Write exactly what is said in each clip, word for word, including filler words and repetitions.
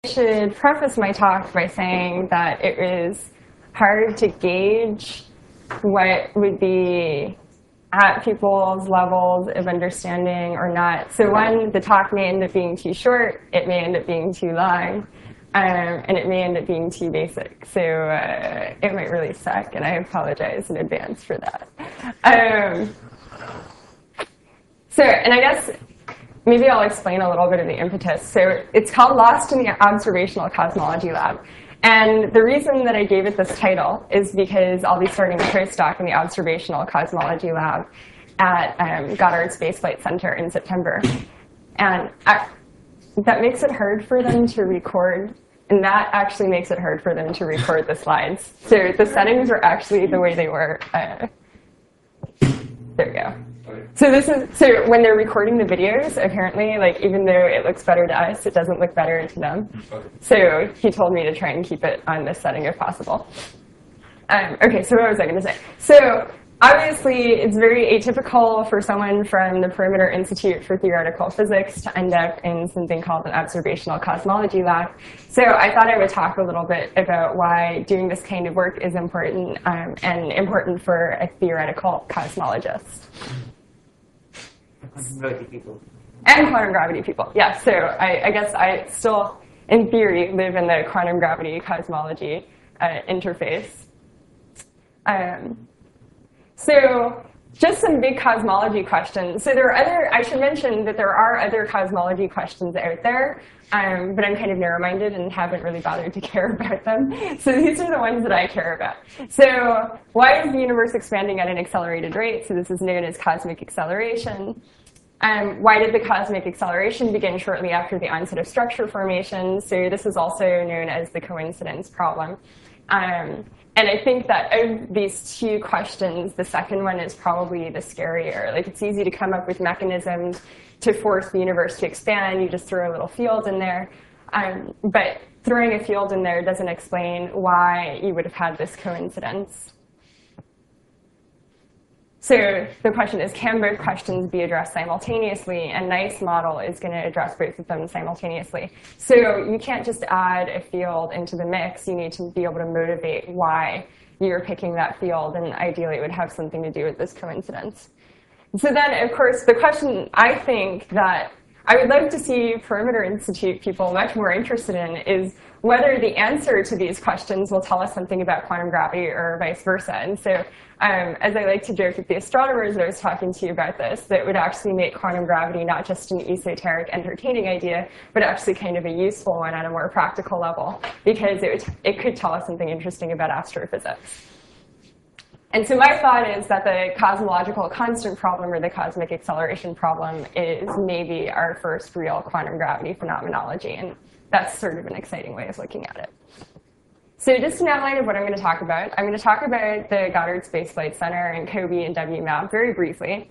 should preface my talk by saying that it is hard to gauge what would be at people's levels of understanding or not. So one, the talk may end up being too short, it may end up being too long, um, and it may end up being too basic. So uh, it might really suck, and I apologize in advance for that. Um, so, and I guess maybe I'll explain a little bit of the impetus. So it's called Lost in the Observational Cosmology Lab. And the reason that I gave it this title is because I'll be starting a postdoc in the Observational Cosmology Lab at um, Goddard Space Flight Center in September. And I, that makes it hard for them to record. And that actually makes it hard for them to record the slides. So the settings are actually the way they were. Uh, there we go. So this is so when they're recording the videos, apparently, like even though it looks better to us, it doesn't look better to them. So he told me to try and keep it on this setting if possible. Um, okay, so what was I going to say? So obviously, it's very atypical for someone from the Perimeter Institute for Theoretical Physics to end up in something called an observational cosmology lab. So I thought I would talk a little bit about why doing this kind of work is important um, and important for a theoretical cosmologist. Gravity people. And quantum gravity people, yeah. So I, I guess I still, in theory, live in the quantum gravity cosmology uh, interface. Um, so just some big cosmology questions. So there are other, I should mention that there are other cosmology questions out there, um, but I'm kind of narrow-minded and haven't really bothered to care about them. So these are the ones that I care about. So why is the universe expanding at an accelerated rate? So this is known as cosmic acceleration. Um, why did the cosmic acceleration begin shortly after the onset of structure formation? So this is also known as the coincidence problem. Um, and I think that of these two questions, the second one is probably the scarier. Like, it's easy to come up with mechanisms to force the universe to expand. You just throw a little field in there. Um, but throwing a field in there doesn't explain why you would have had this coincidence. So the question is, can both questions be addressed simultaneously? And NICE model is going to address both of them simultaneously. So you can't just add a field into the mix. You need to be able to motivate why you're picking that field. And ideally, it would have something to do with this coincidence. So then, of course, the question I think that I would like to see Perimeter Institute people much more interested in is whether the answer to these questions will tell us something about quantum gravity or vice versa. And so um, as I like to joke with the astronomers that I was talking to you about this, that would actually make quantum gravity not just an esoteric, entertaining idea, but actually kind of a useful one on a more practical level, because it, would, it could tell us something interesting about astrophysics. And so my thought is that the cosmological constant problem, or the cosmic acceleration problem, is maybe our first real quantum gravity phenomenology. And that's sort of an exciting way of looking at it. So just an outline of what I'm going to talk about. I'm going to talk about the Goddard Space Flight Center and COBE and W MAP very briefly.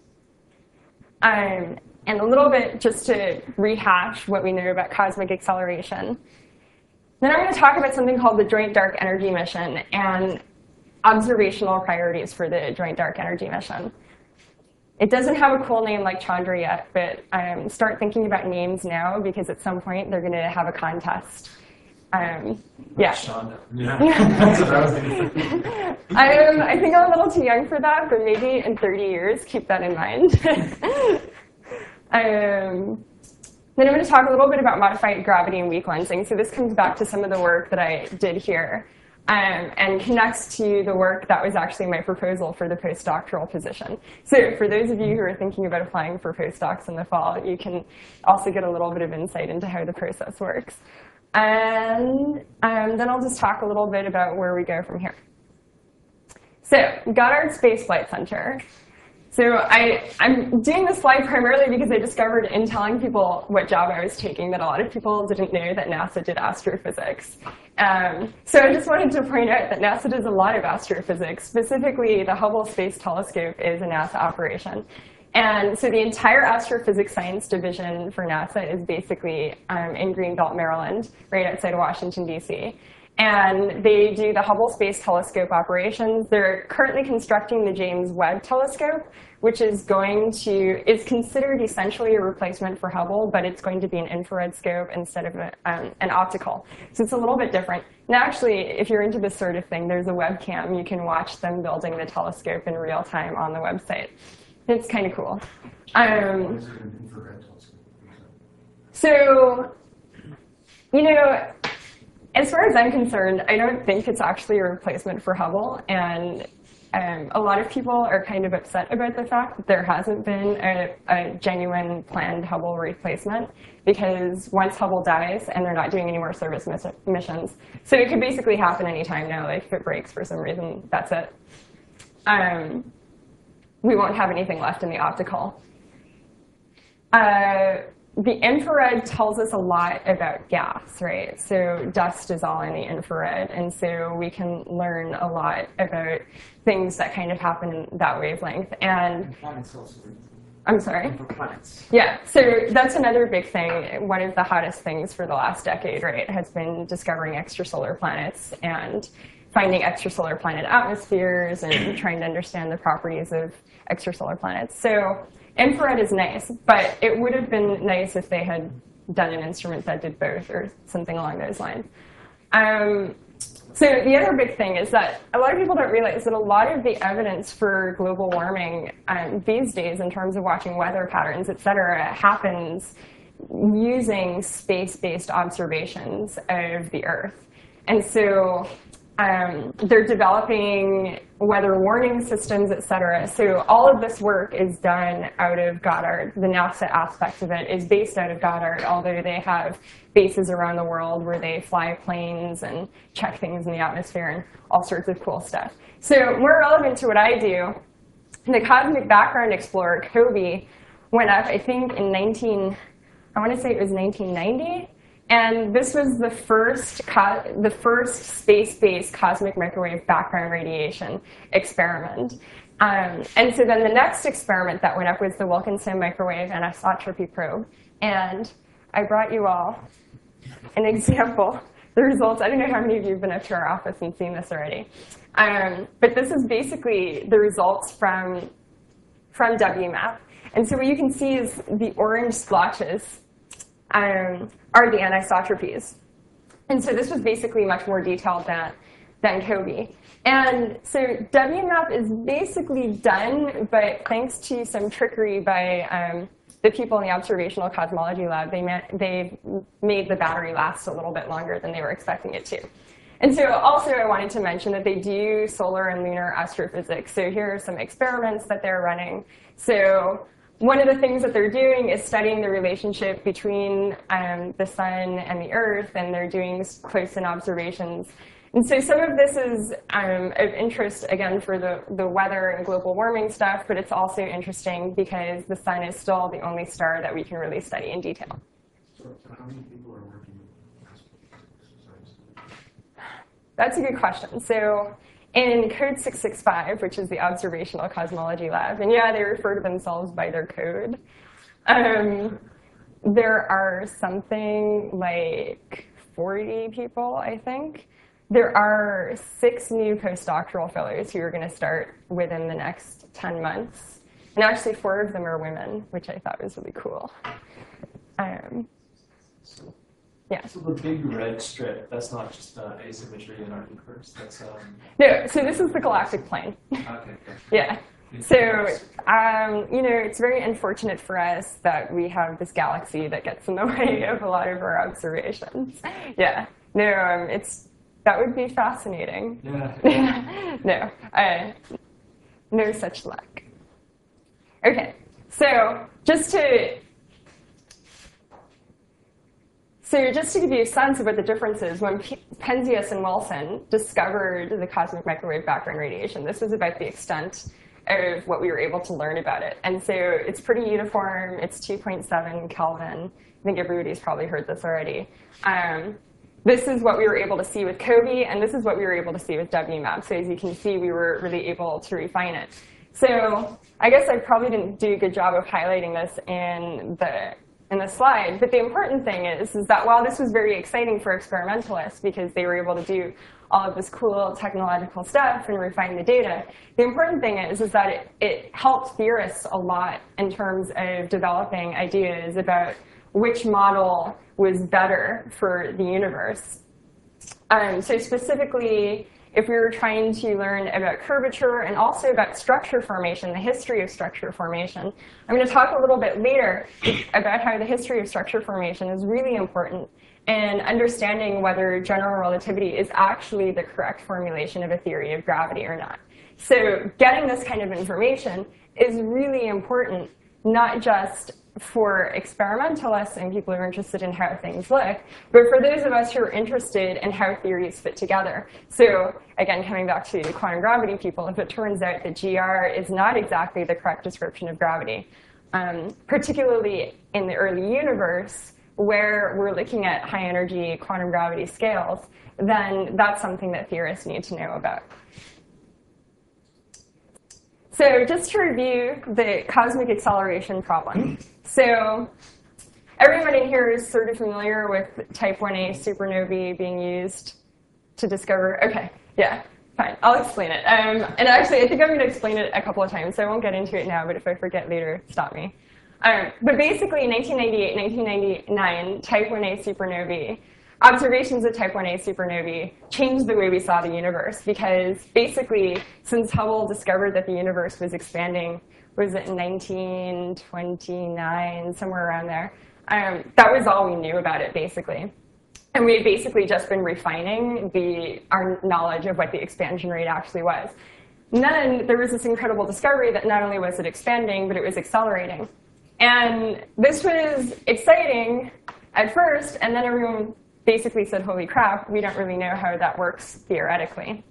Um, and a little bit just to rehash what we know about cosmic acceleration. Then I'm going to talk about something called the Joint Dark Energy Mission and observational priorities for the Joint Dark Energy Mission. It doesn't have a cool name like Chandra yet, but um, start thinking about names now, because at some point they're going to have a contest. Um, yeah. Yeah. That's what I was going to say. um, I think I'm a little too young for that, but maybe in thirty years, keep that in mind. um, then I'm going to talk a little bit about modified gravity and weak lensing. So this comes back to some of the work that I did here. Um, and connects to the work that was actually my proposal for the postdoctoral position. So for those of you who are thinking about applying for postdocs in the fall, you can also get a little bit of insight into how the process works. And um, then I'll just talk a little bit about where we go from here. So Goddard Space Flight Center. So I, I'm doing this slide primarily because I discovered in telling people what job I was taking that a lot of people didn't know that NASA did astrophysics. Um, so I just wanted to point out that NASA does a lot of astrophysics. Specifically, the Hubble Space Telescope is a NASA operation. And so the entire astrophysics science division for NASA is basically um, in Greenbelt, Maryland, right outside of Washington, D C. And they do the Hubble Space Telescope operations. They're currently constructing the James Webb Telescope, which is going to, is considered essentially a replacement for Hubble, but it's going to be an infrared scope instead of a, um, an optical. So it's a little bit different. And actually, if you're into this sort of thing, there's a webcam. You can watch them building the telescope in real time on the website. It's kind of cool. Um, Is it an infrared telescope? so, you know, as far as I'm concerned, I don't think it's actually a replacement for Hubble. And um, a lot of people are kind of upset about the fact that there hasn't been a, a genuine planned Hubble replacement, because once Hubble dies and they're not doing any more service miss missions, so it could basically happen anytime now. Like if it breaks for some reason, that's it. Um, we won't have anything left in the optical. Uh, The infrared tells us a lot about gas, right? So dust is all in the infrared, and so we can learn a lot about things that kind of happen in that wavelength. And, And planets also. I'm sorry? And for planets. Yeah, so that's another big thing. One of the hottest things for the last decade, right, has been discovering extrasolar planets and finding extrasolar planet atmospheres and trying to understand the properties of extrasolar planets. So infrared is nice, but it would have been nice if they had done an instrument that did both or something along those lines. Um, so the other big thing is that a lot of people don't realize that a lot of the evidence for global warming um, these days in terms of watching weather patterns, et cetera, happens using space-based observations of the Earth. And so Um, they're developing weather warning systems, et cetera. So all of this work is done out of Goddard. The NASA aspect of it is based out of Goddard, although they have bases around the world where they fly planes and check things in the atmosphere and all sorts of cool stuff. So more relevant to what I do, the Cosmic Background Explorer, COBE, went up, I think, in nineteen, I want to say it was nineteen ninety. And this was the first, co the first space-based cosmic microwave background radiation experiment. Um, and so then the next experiment that went up was the Wilkinson Microwave Anisotropy Probe. And I brought you all an example. The results, I don't know how many of you have been up to our office and seen this already. Um, but this is basically the results from, from W MAP. And so what you can see is the orange splotches Um, are the anisotropies. And so this was basically much more detailed than, than COBE. And so W MAP is basically done, but thanks to some trickery by um, the people in the Observational Cosmology Lab, they, met, they made the battery last a little bit longer than they were expecting it to. And so also I wanted to mention that they do solar and lunar astrophysics. So here are some experiments that they're running. So one of the things that they're doing is studying the relationship between um, the sun and the Earth, and they're doing close-in observations. And so some of this is um, of interest, again, for the, the weather and global warming stuff, but it's also interesting because the sun is still the only star that we can really study in detail. So, so how many people are working with astrophysics? That's a good question. So in code six six five, which is the Observational Cosmology Lab, and yeah, they refer to themselves by their code, um, there are something like forty people, I think. There are six new postdoctoral fellows who are going to start within the next ten months. And actually, four of them are women, which I thought was really cool. Um, Yeah. So the big red strip, that's not just uh, asymmetry in our universe. That's um. No, so this is the galactic plane. Okay. Yeah. So, um, you know, it's very unfortunate for us that we have this galaxy that gets in the way of a lot of our observations. Yeah. No, um, it's that would be fascinating. Yeah. No, uh, no such luck. Okay. So just to. So just to give you a sense of what the difference is, when P Penzias and Wilson discovered the cosmic microwave background radiation, this was about the extent of what we were able to learn about it. And so it's pretty uniform. It's two point seven Kelvin. I think everybody's probably heard this already. Um, this is what we were able to see with COBE, and this is what we were able to see with W MAP. So as you can see, we were really able to refine it. So I guess I probably didn't do a good job of highlighting this in the in the slide. But the important thing is, is that while this was very exciting for experimentalists because they were able to do all of this cool technological stuff and refine the data, the important thing is, is that it, it helped theorists a lot in terms of developing ideas about which model was better for the universe. Um, so specifically, if we were trying to learn about curvature and also about structure formation, the history of structure formation, I'm going to talk a little bit later about how the history of structure formation is really important in understanding whether general relativity is actually the correct formulation of a theory of gravity or not. So getting this kind of information is really important, not just for experimentalists and people who are interested in how things look, but for those of us who are interested in how theories fit together. So again, coming back to the quantum gravity people, if it turns out that G R is not exactly the correct description of gravity, um, particularly in the early universe, where we're looking at high energy quantum gravity scales, then that's something that theorists need to know about. So just to review the cosmic acceleration problem. So everyone in here is sort of familiar with type one A supernovae being used to discover, okay, yeah, fine, I'll explain it. Um, and actually, I think I'm going to explain it a couple of times, so I won't get into it now, but if I forget later, stop me. Um, but basically, in nineteen ninety-eight, nineteen ninety-nine, type one A supernovae, observations of type one A supernovae changed the way we saw the universe, because basically, since Hubble discovered that the universe was expanding, was it in nineteen twenty-nine, somewhere around there, um, that was all we knew about it, basically. And we had basically just been refining the, our knowledge of what the expansion rate actually was. And then there was this incredible discovery that not only was it expanding, but it was accelerating. And this was exciting at first, and then everyone basically said, holy crap, we don't really know how that works theoretically.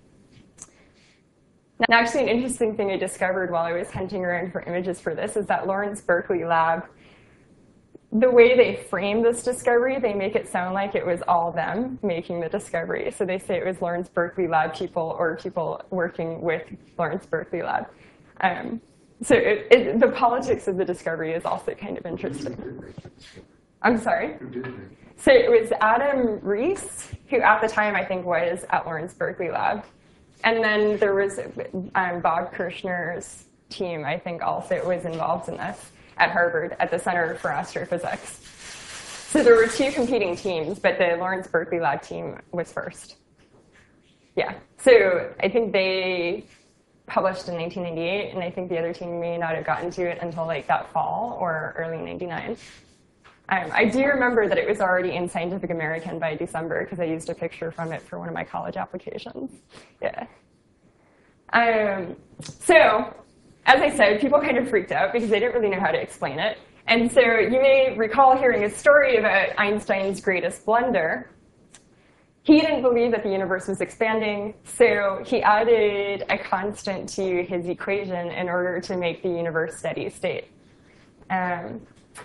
Now, actually, an interesting thing I discovered while I was hunting around for images for this is that Lawrence Berkeley Lab, the way they frame this discovery, they make it sound like it was all them making the discovery. So they say it was Lawrence Berkeley Lab people or people working with Lawrence Berkeley Lab. Um, so it, it, the politics of the discovery is also kind of interesting. I'm sorry? Who did it? So it was Adam Rees, who at the time I think was at Lawrence Berkeley Lab. And then there was um, Bob Kirshner's team, I think also was involved in this at Harvard at the Center for Astrophysics. So there were two competing teams, but the Lawrence Berkeley Lab team was first. Yeah, so I think they published in nineteen ninety-eight, and I think the other team may not have gotten to it until like that fall or early ninety-nine. Um, I do remember that it was already in Scientific American by December because I used a picture from it for one of my college applications. Yeah. Um, so, as I said, people kind of freaked out because they didn't really know how to explain it. And so you may recall hearing a story about Einstein's greatest blunder. He didn't believe that the universe was expanding, so he added a constant to his equation in order to make the universe steady state. Um,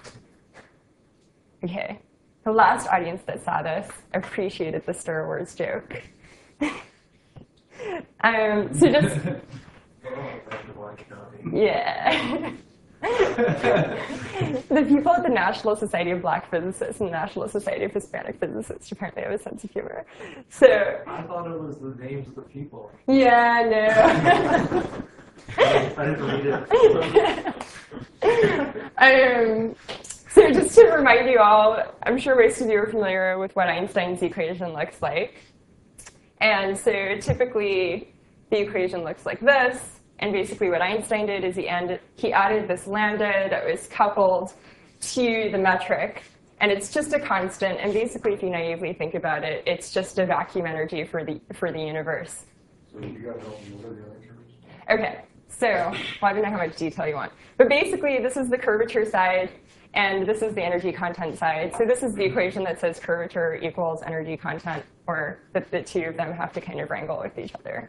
Okay, the last audience that saw this appreciated the Star Wars joke. um, so just, yeah. The people at the National Society of Black Physicists and the National Society of Hispanic Physicists apparently have a sense of humor. So I thought it was the names of the people. Yeah, no. I didn't read it. um, So just to remind you all, I'm sure most of you are familiar with what Einstein's equation looks like. And so typically, the equation looks like this. And basically what Einstein did is he, ended, he added this lambda that was coupled to the metric. And it's just a constant. And basically, if you naively think about it, it's just a vacuum energy for the, for the universe. So you got to help me with the other terms? OK, so well, I don't know how much detail you want. But basically, this is the curvature side. And this is the energy content side. So this is the equation that says curvature equals energy content, or that the two of them have to kind of wrangle with each other.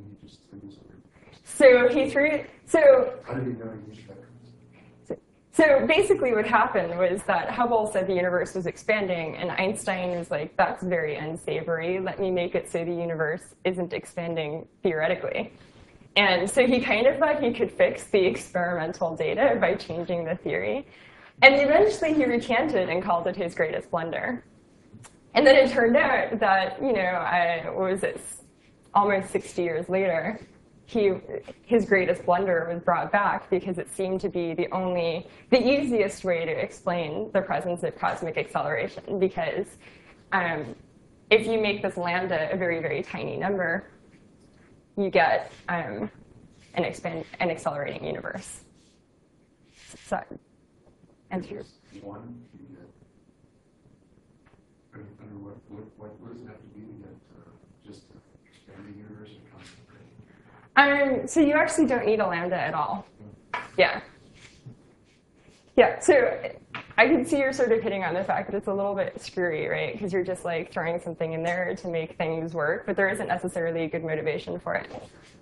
So he threw, so, How did he know he used that? so, so basically what happened was that Hubble said the universe was expanding, and Einstein was like, that's very unsavory. Let me make it so the universe isn't expanding theoretically. And so he kind of thought he could fix the experimental data by changing the theory. And eventually he recanted and called it his greatest blunder. And then it turned out that, you know, I, what was it, almost sixty years later, he, his greatest blunder was brought back because it seemed to be the only, the easiest way to explain the presence of cosmic acceleration. Because um, if you make this lambda a very, very tiny number, you get um, an, expand, an accelerating universe. So, answer your One, you get, under under what, what, what what does it have to be to get uh, just the expanding universe or constant? Um, so you actually don't need a lambda at all. Yeah. Yeah, so I can see you're sort of hitting on the fact that it's a little bit screwy, right? Because you're just like throwing something in there to make things work, but there isn't necessarily a good motivation for it.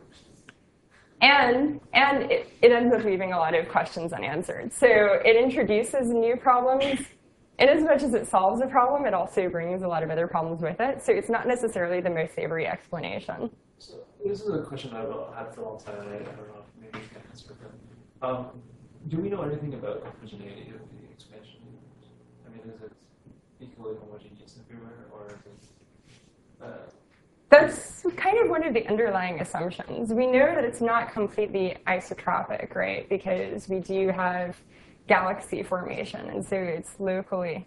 And, and it, it ends up leaving a lot of questions unanswered. So it introduces new problems. In as much as it solves a problem, it also brings a lot of other problems with it. So it's not necessarily the most savory explanation. So this is a question I've had for a long time, and I, I don't know if maybe you can answer it. Um, do we know anything about the homogeneity of the expansion universe? I mean, is it equally homogeneous everywhere, or is it... Uh, That's kind of one of the underlying assumptions. We know that it's not completely isotropic, right? Because we do have galaxy formation, and so it's locally.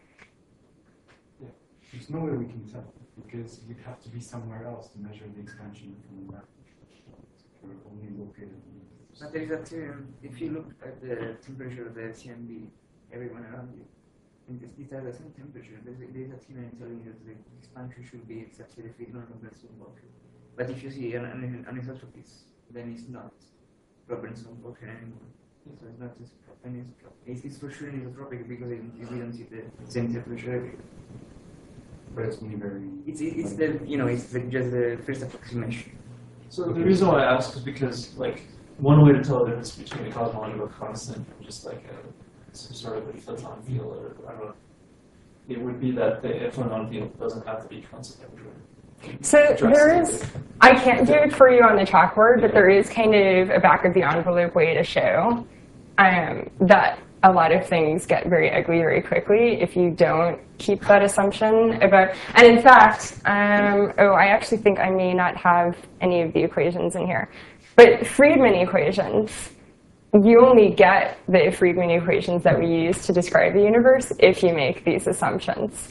Yeah, there's no way we can tell, because you'd have to be somewhere else to measure the expansion from that. We're only located. But there is a theorem. If you look at the temperature of the C M B, everyone around you, and this, these are the same temperature. There's a, there's a theorem telling you that the expansion should be exactly the freedom of the function. But if you see an, an, an isotropy, then it's not Robinson function anymore. So it's not just anisotropic. It's, it's for sure anisotropic because it, we don't see the same temperature everywhere. But it's only very. It's it's the you know it's the, just the first approximation. So the reason why I ask is because, like, one way to tell the difference between a cosmological constant and just like a, some sort of a photon field, or I don't know, it would be that the photon field doesn't have to be constant everywhere. So there is, I can't do it for you on the chalkboard, but there is kind of a back of the envelope way to show um, that a lot of things get very ugly very quickly if you don't keep that assumption about, and in fact, um, oh, I actually think I may not have any of the equations in here. But Friedmann equations, you only get the Friedmann equations that we use to describe the universe if you make these assumptions.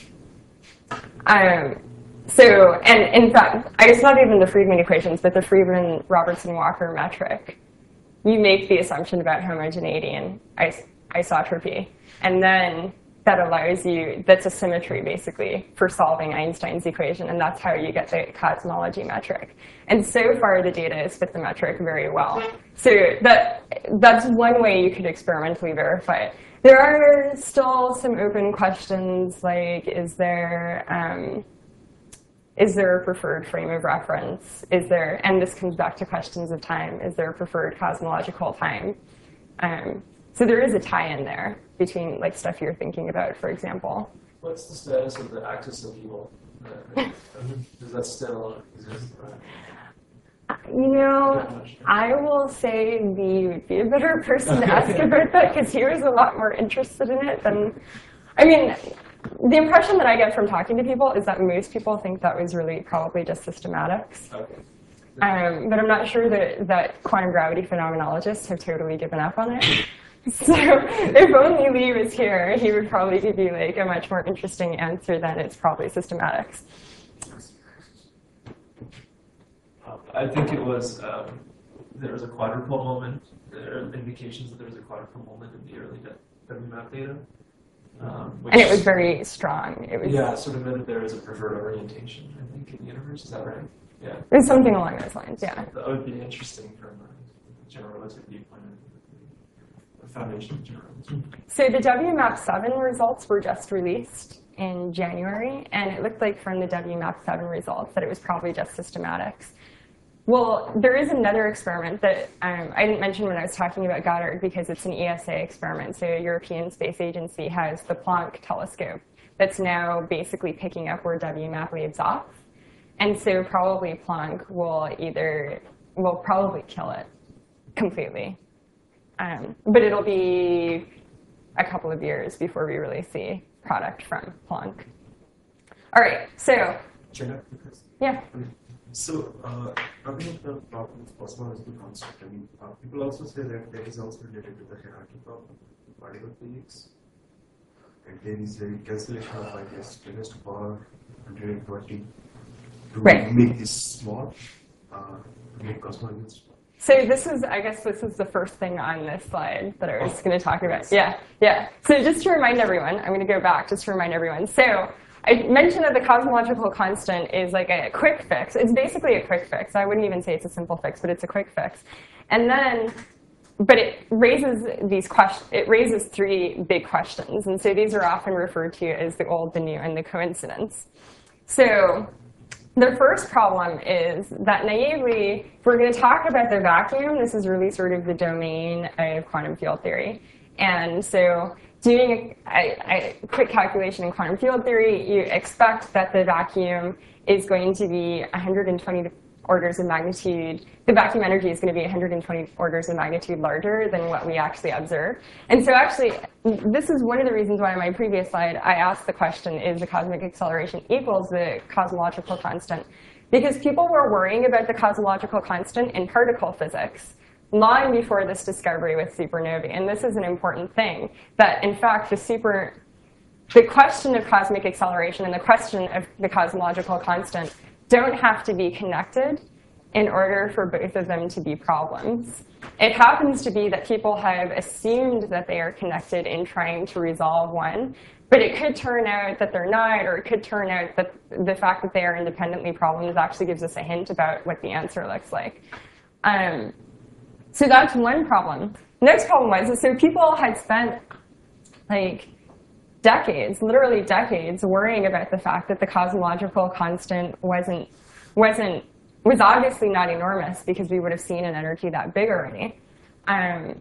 Um, so, and in fact, I guess not even the Friedmann equations, but the Friedmann-Robertson-Walker metric. You make the assumption about homogeneity and is isotropy, and then that allows you, that's a symmetry basically for solving Einstein's equation, and that's how you get the cosmology metric. And so far the data has fit the metric very well. So that, that's one way you could experimentally verify it. There are still some open questions like, is there, um, is there a preferred frame of reference? Is there, and this comes back to questions of time, is there a preferred cosmological time? Um, so there is a tie-in there between like stuff you're thinking about, for example. What's the status of the axis of evil? Uh, Does that still exist? You know, I will say Lee would be a better person to ask about that because he was a lot more interested in it than, I mean, the impression that I get from talking to people is that most people think that was really probably just systematics. Okay. Um, but I'm not sure that, that quantum gravity phenomenologists have totally given up on it. So if only Lee was here, he would probably give you like a much more interesting answer than it's probably systematics. Um, I think it was, um, there was a quadrupole moment. There are indications that there was a quadrupole moment in the early W map data. Um, which, And it was very strong. It was, yeah, sort of meant that there is a preferred orientation, I think, in the universe. Is that right? Yeah. it was something along those lines, yeah. That would be interesting from a general relativity viewpoint. Foundation of general relativity. So the W map seven results were just released in January, and it looked like from the W map seven results that it was probably just systematics. Well, there is another experiment that um, I didn't mention when I was talking about Goddard because it's an E S A experiment. So European Space Agency has the Planck telescope that's now basically picking up where W map leaves off. And so probably Planck will either, will probably kill it completely. Um, but it'll be a couple of years before we really see product from Planck. All right, so Chennai, because yeah. So, uh, talking about the problem of cosmological constant, I mean, uh, people also say that that is also related to the hierarchy problem in particle physics. And there is a cancellation of, I guess, ten raised to the power one hundred twenty to Right. make this small, uh, to make cosmological small. So this is, I guess this is the first thing on this slide that I was going to talk about. Yeah, yeah. So just to remind everyone, I'm going to go back just to remind everyone. So I mentioned that the cosmological constant is like a quick fix. It's basically a quick fix. I wouldn't even say it's a simple fix, but it's a quick fix. And then, but it raises these questions. It raises three big questions, and so these are often referred to as the old, the new, and the coincidence. So the first problem is that naively, if we're going to talk about the vacuum, this is really sort of the domain of quantum field theory. And so doing a, a, a quick calculation in quantum field theory, you expect that the vacuum is going to be one hundred twenty orders of magnitude. The vacuum energy is going to be one hundred twenty orders of magnitude larger than what we actually observe. And so actually, this is one of the reasons why in my previous slide I asked the question, is the cosmic acceleration equals the cosmological constant? Because people were worrying about the cosmological constant in particle physics long before this discovery with supernovae. And this is an important thing, that in fact the super, the question of cosmic acceleration and the question of the cosmological constant don't have to be connected in order for both of them to be problems. It happens to be that people have assumed that they are connected in trying to resolve one, but it could turn out that they're not, or it could turn out that the fact that they are independently problems actually gives us a hint about what the answer looks like. Um, So that's one problem. The next problem was, so people had spent like decades, literally decades, worrying about the fact that the cosmological constant wasn't, wasn't, was obviously not enormous, because we would have seen an energy that big already. Um,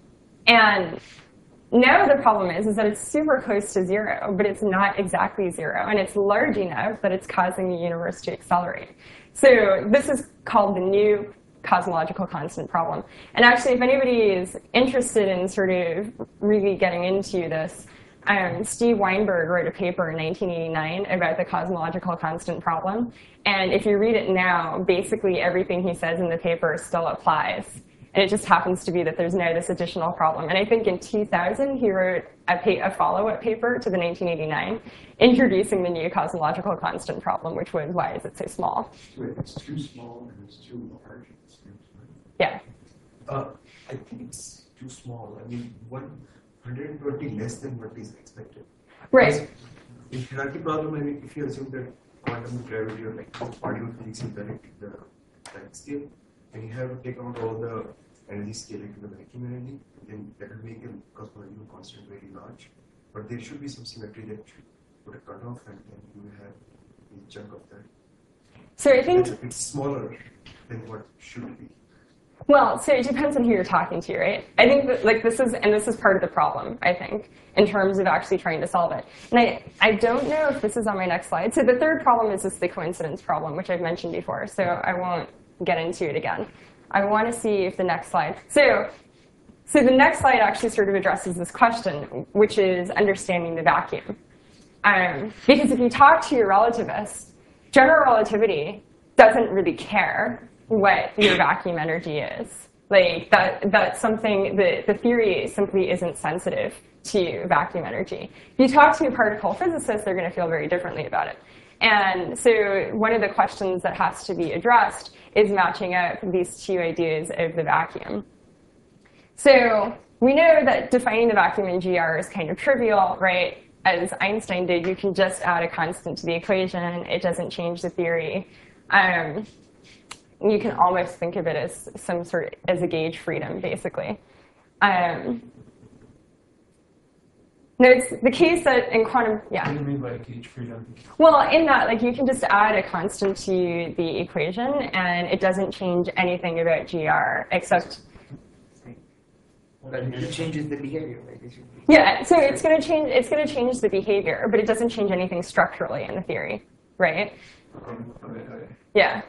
and now the problem is, is that it's super close to zero, but it's not exactly zero. And it's large enough that it's causing the universe to accelerate. So this is called the new cosmological constant problem. And actually, if anybody is interested in sort of really getting into this, um, Steve Weinberg wrote a paper in nineteen eighty-nine about the cosmological constant problem. And if you read it now, basically everything he says in the paper still applies. And it just happens to be that there's now this additional problem. And I think in two thousand, he wrote a, pa- a follow-up paper to the nineteen eighty-nine, introducing the new cosmological constant problem, which was, why is it so small? So if it's too small and it's too large, it seems like. Yeah. Uh, I think it's too small. I mean, one hundred twenty less than what is expected. Right. In hierarchy problem, I mean, if you assume that quantum gravity or like particle physics is directed to the time scale, and you have to take out all the energy scaling to the vacuum energy, then that will make a cosmological constant very large. But there should be some symmetry that should put a cutoff, and then you will have a chunk of that. So I think It's, it's smaller than what should be. Well, so it depends on who you're talking to, right? I think that, like, this is, and this is part of the problem, I think, in terms of actually trying to solve it. And I, I don't know if this is on my next slide. So the third problem is this the coincidence problem, which I've mentioned before. So I won't get into it again. I want to see if the next slide. So, so the next slide actually sort of addresses this question, which is understanding the vacuum. Um, because if you talk to your relativists, general relativity doesn't really care what your vacuum energy is. Like that, that's something, the, the theory simply isn't sensitive to vacuum energy. If you talk to a particle physicist, they're going to feel very differently about it. And so one of the questions that has to be addressed is matching up these two ideas of the vacuum. So we know that defining the vacuum in G R is kind of trivial, right? As Einstein did, you can just add a constant to the equation. It doesn't change the theory. Um, you can almost think of it as some sort of, as a gauge freedom, basically. Um, no, it's the case that in quantum, yeah. What do you mean by gauge freedom? Well, in that, like, you can just add a constant to the equation, and it doesn't change anything about G R, except. But it changes the behavior, right? It should be- Yeah, so it's going to change. It's going to change the behavior, but it doesn't change anything structurally in the theory, right? Um, okay, okay. Yeah.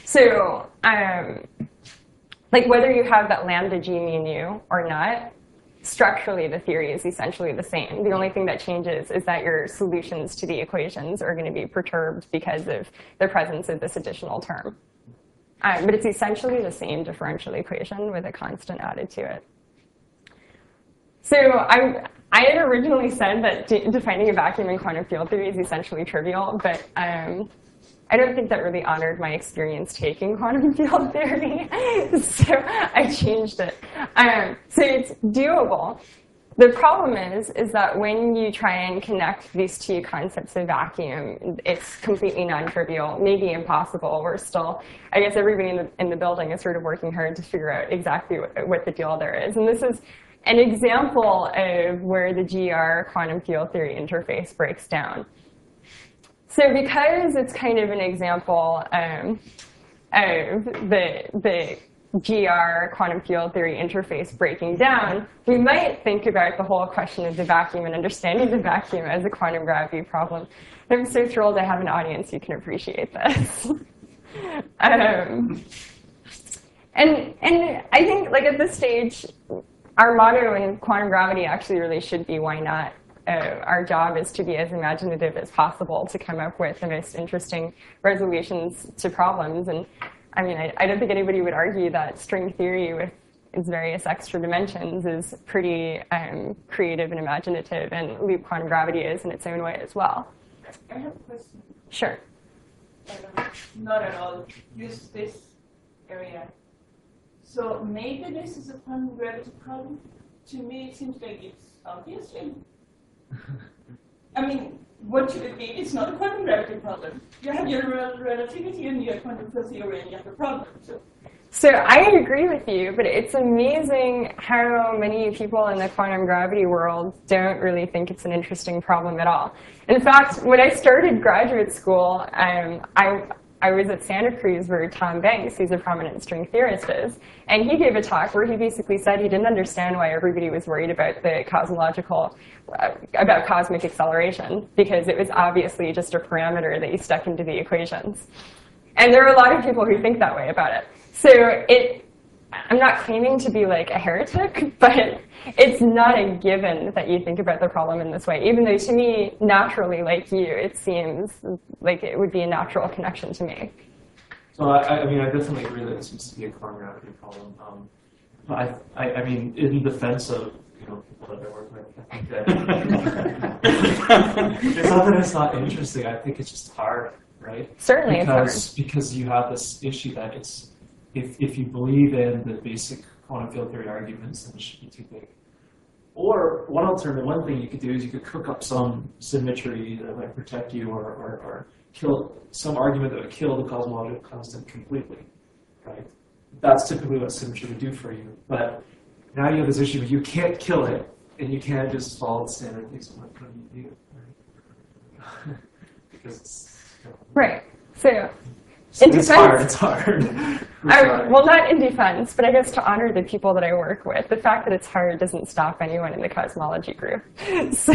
So, um, like whether you have that lambda g mu nu or not, structurally the theory is essentially the same. The only thing that changes is that your solutions to the equations are going to be perturbed because of the presence of this additional term. Um, but it's essentially the same differential equation with a constant added to it. So I, I had originally said that de defining a vacuum in quantum field theory is essentially trivial, but um, I don't think that really honored my experience taking quantum field theory, so I changed it. Um, so it's doable. The problem is, is that when you try and connect these two concepts of vacuum, it's completely non-trivial, maybe impossible. We're still, I guess everybody in the, in the building is sort of working hard to figure out exactly what, what the deal there is. And this is an example of where the G R quantum field theory interface breaks down. So because it's kind of an example um, of the, the G R quantum field theory interface breaking down, we might think about the whole question of the vacuum and understanding the vacuum as a quantum gravity problem. I'm so thrilled to have an audience who can appreciate this. um, and, and I think like at this stage, our motto in quantum gravity actually really should be, why not? Uh, our job is to be as imaginative as possible to come up with the most interesting resolutions to problems. And I mean, I, I don't think anybody would argue that string theory with its various extra dimensions is pretty um, creative and imaginative, and loop quantum gravity is in its own way as well. I have a question. Sure. Um, not at all. Use this area. So maybe this is a quantum gravity problem. To me, it seems like it's obviously. I mean, what should it be? It's not a quantum gravity problem. You have your rel relativity and your quantum field theory, and you have a problem. So. So I agree with you, but it's amazing how many people in the quantum gravity world don't really think it's an interesting problem at all. In fact, when I started graduate school, um, I, I was at Santa Cruz where Tom Banks, who's a prominent string theorist, is. And he gave a talk where he basically said he didn't understand why everybody was worried about the cosmological, uh, about cosmic acceleration, because it was obviously just a parameter that you stuck into the equations. And there are a lot of people who think that way about it. So it, I'm not claiming to be like a heretic, but it's not a given that you think about the problem in this way, even though to me, naturally, like you, it seems like it would be a natural connection to me. So I, I mean, I definitely agree that it seems to be a quantum gravity problem. Um, I, I, I mean, in defense of you know people that I work with, I think that it's not that it's not interesting. I think it's just hard, right? Certainly, because it's hard. because you have this issue that it's if if you believe in the basic quantum field theory arguments, then it should be too big. Or one alternative, one thing you could do is you could cook up some symmetry that might protect you, or, or, or kill some argument that would kill the cosmological constant completely, right? That's typically what symmetry would do for you. But now you have this issue where you can't kill it, and you can't just follow the standard things. What can you do? Right? Because it's, you know, Right. So, so in it's defense, hard. It's hard. I, well, not in defense, but I guess to honor the people that I work with. The fact that it's hard doesn't stop anyone in the cosmology group. So,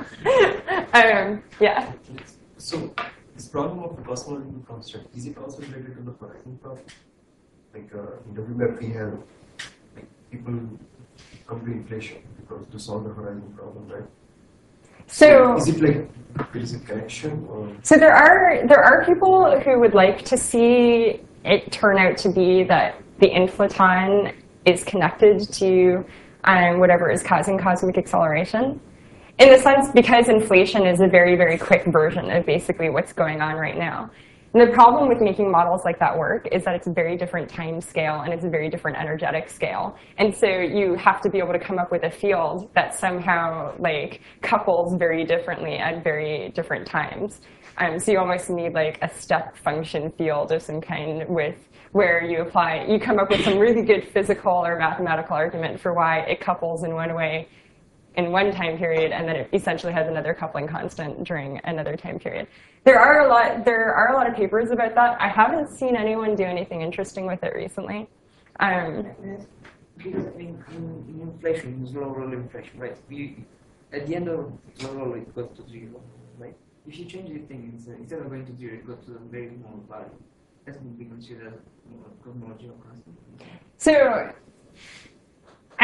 um, yeah. So this problem of the cosmological construct, is it also related to the horizon problem? Like uh, in W M A P we have like people come to inflation because to solve the horizon problem, right? So, is it like there is a connection, or so there are there are people who would like to see it turn out to be that the inflaton is connected to um, whatever is causing cosmic acceleration. In the sense, because inflation is a very, very quick version of basically what's going on right now. And the problem with making models like that work is that it's a very different time scale and it's a very different energetic scale. And so you have to be able to come up with a field that somehow like couples very differently at very different times. Um, so you almost need like a step function field of some kind with where you apply, you come up with some really good physical or mathematical argument for why it couples in one way in one time period, and then it essentially has another coupling constant during another time period. There are a lot. There are a lot of papers about that. I haven't seen anyone do anything interesting with it recently. Um, Because in, in, in inflation, slow roll inflation, right? We, at the end of slow roll, it goes to zero, right? If you change the thing, it's, uh, instead of going to zero, it goes to a very small value. That would be considered you know, cosmological constant. so. I,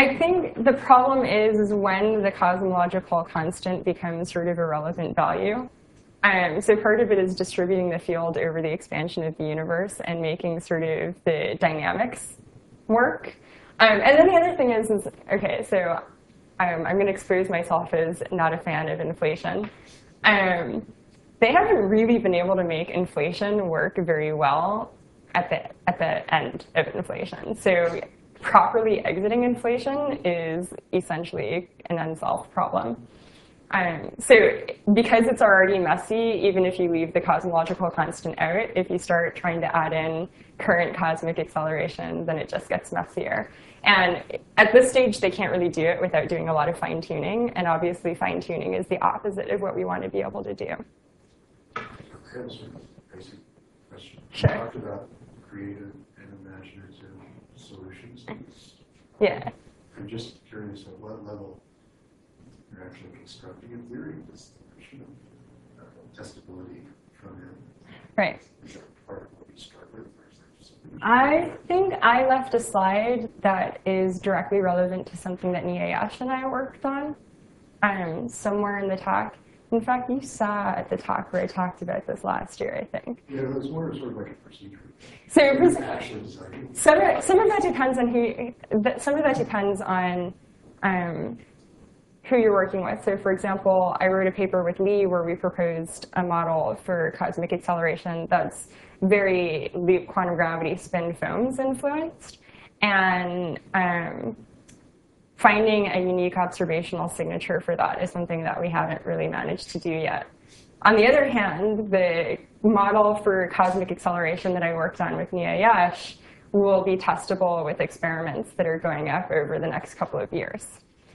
I think the problem is, is when the cosmological constant becomes sort of a relevant value. Um, so part of it is distributing the field over the expansion of the universe and making sort of the dynamics work. Um, and then the other thing is, is okay, so um, I'm going to expose myself as not a fan of inflation. Um, they haven't really been able to make inflation work very well at the, at the end of inflation. So properly exiting inflation is essentially an unsolved problem. Um, so because it's already messy, even if you leave the cosmological constant out, if you start trying to add in current cosmic acceleration, then it just gets messier. And at this stage, they can't really do it without doing a lot of fine-tuning. And obviously, fine-tuning is the opposite of what we want to be able to do. That's a basic question. Sure. You talked about creative and imaginative solutions. Yeah. I'm just curious at what level you're actually constructing a theory. This question of uh, testability from it. Right. Is that part of what you start with? Or is that just something I think I left a slide that is directly relevant to something that Nia Yash and I worked on um, somewhere in the talk. In fact, you saw at the talk where I talked about this last year, I think. Yeah, it was more sort of like a procedure. So Actually designing. some of, some of that depends on who. Some of that depends on um, who you're working with. So, for example, I wrote a paper with Lee where we proposed a model for cosmic acceleration that's very loop quantum gravity spin foams influenced, and um, finding a unique observational signature for that is something that we haven't really managed to do yet. On the other hand, the model for cosmic acceleration that I worked on with Nia Yash will be testable with experiments that are going up over the next couple of years.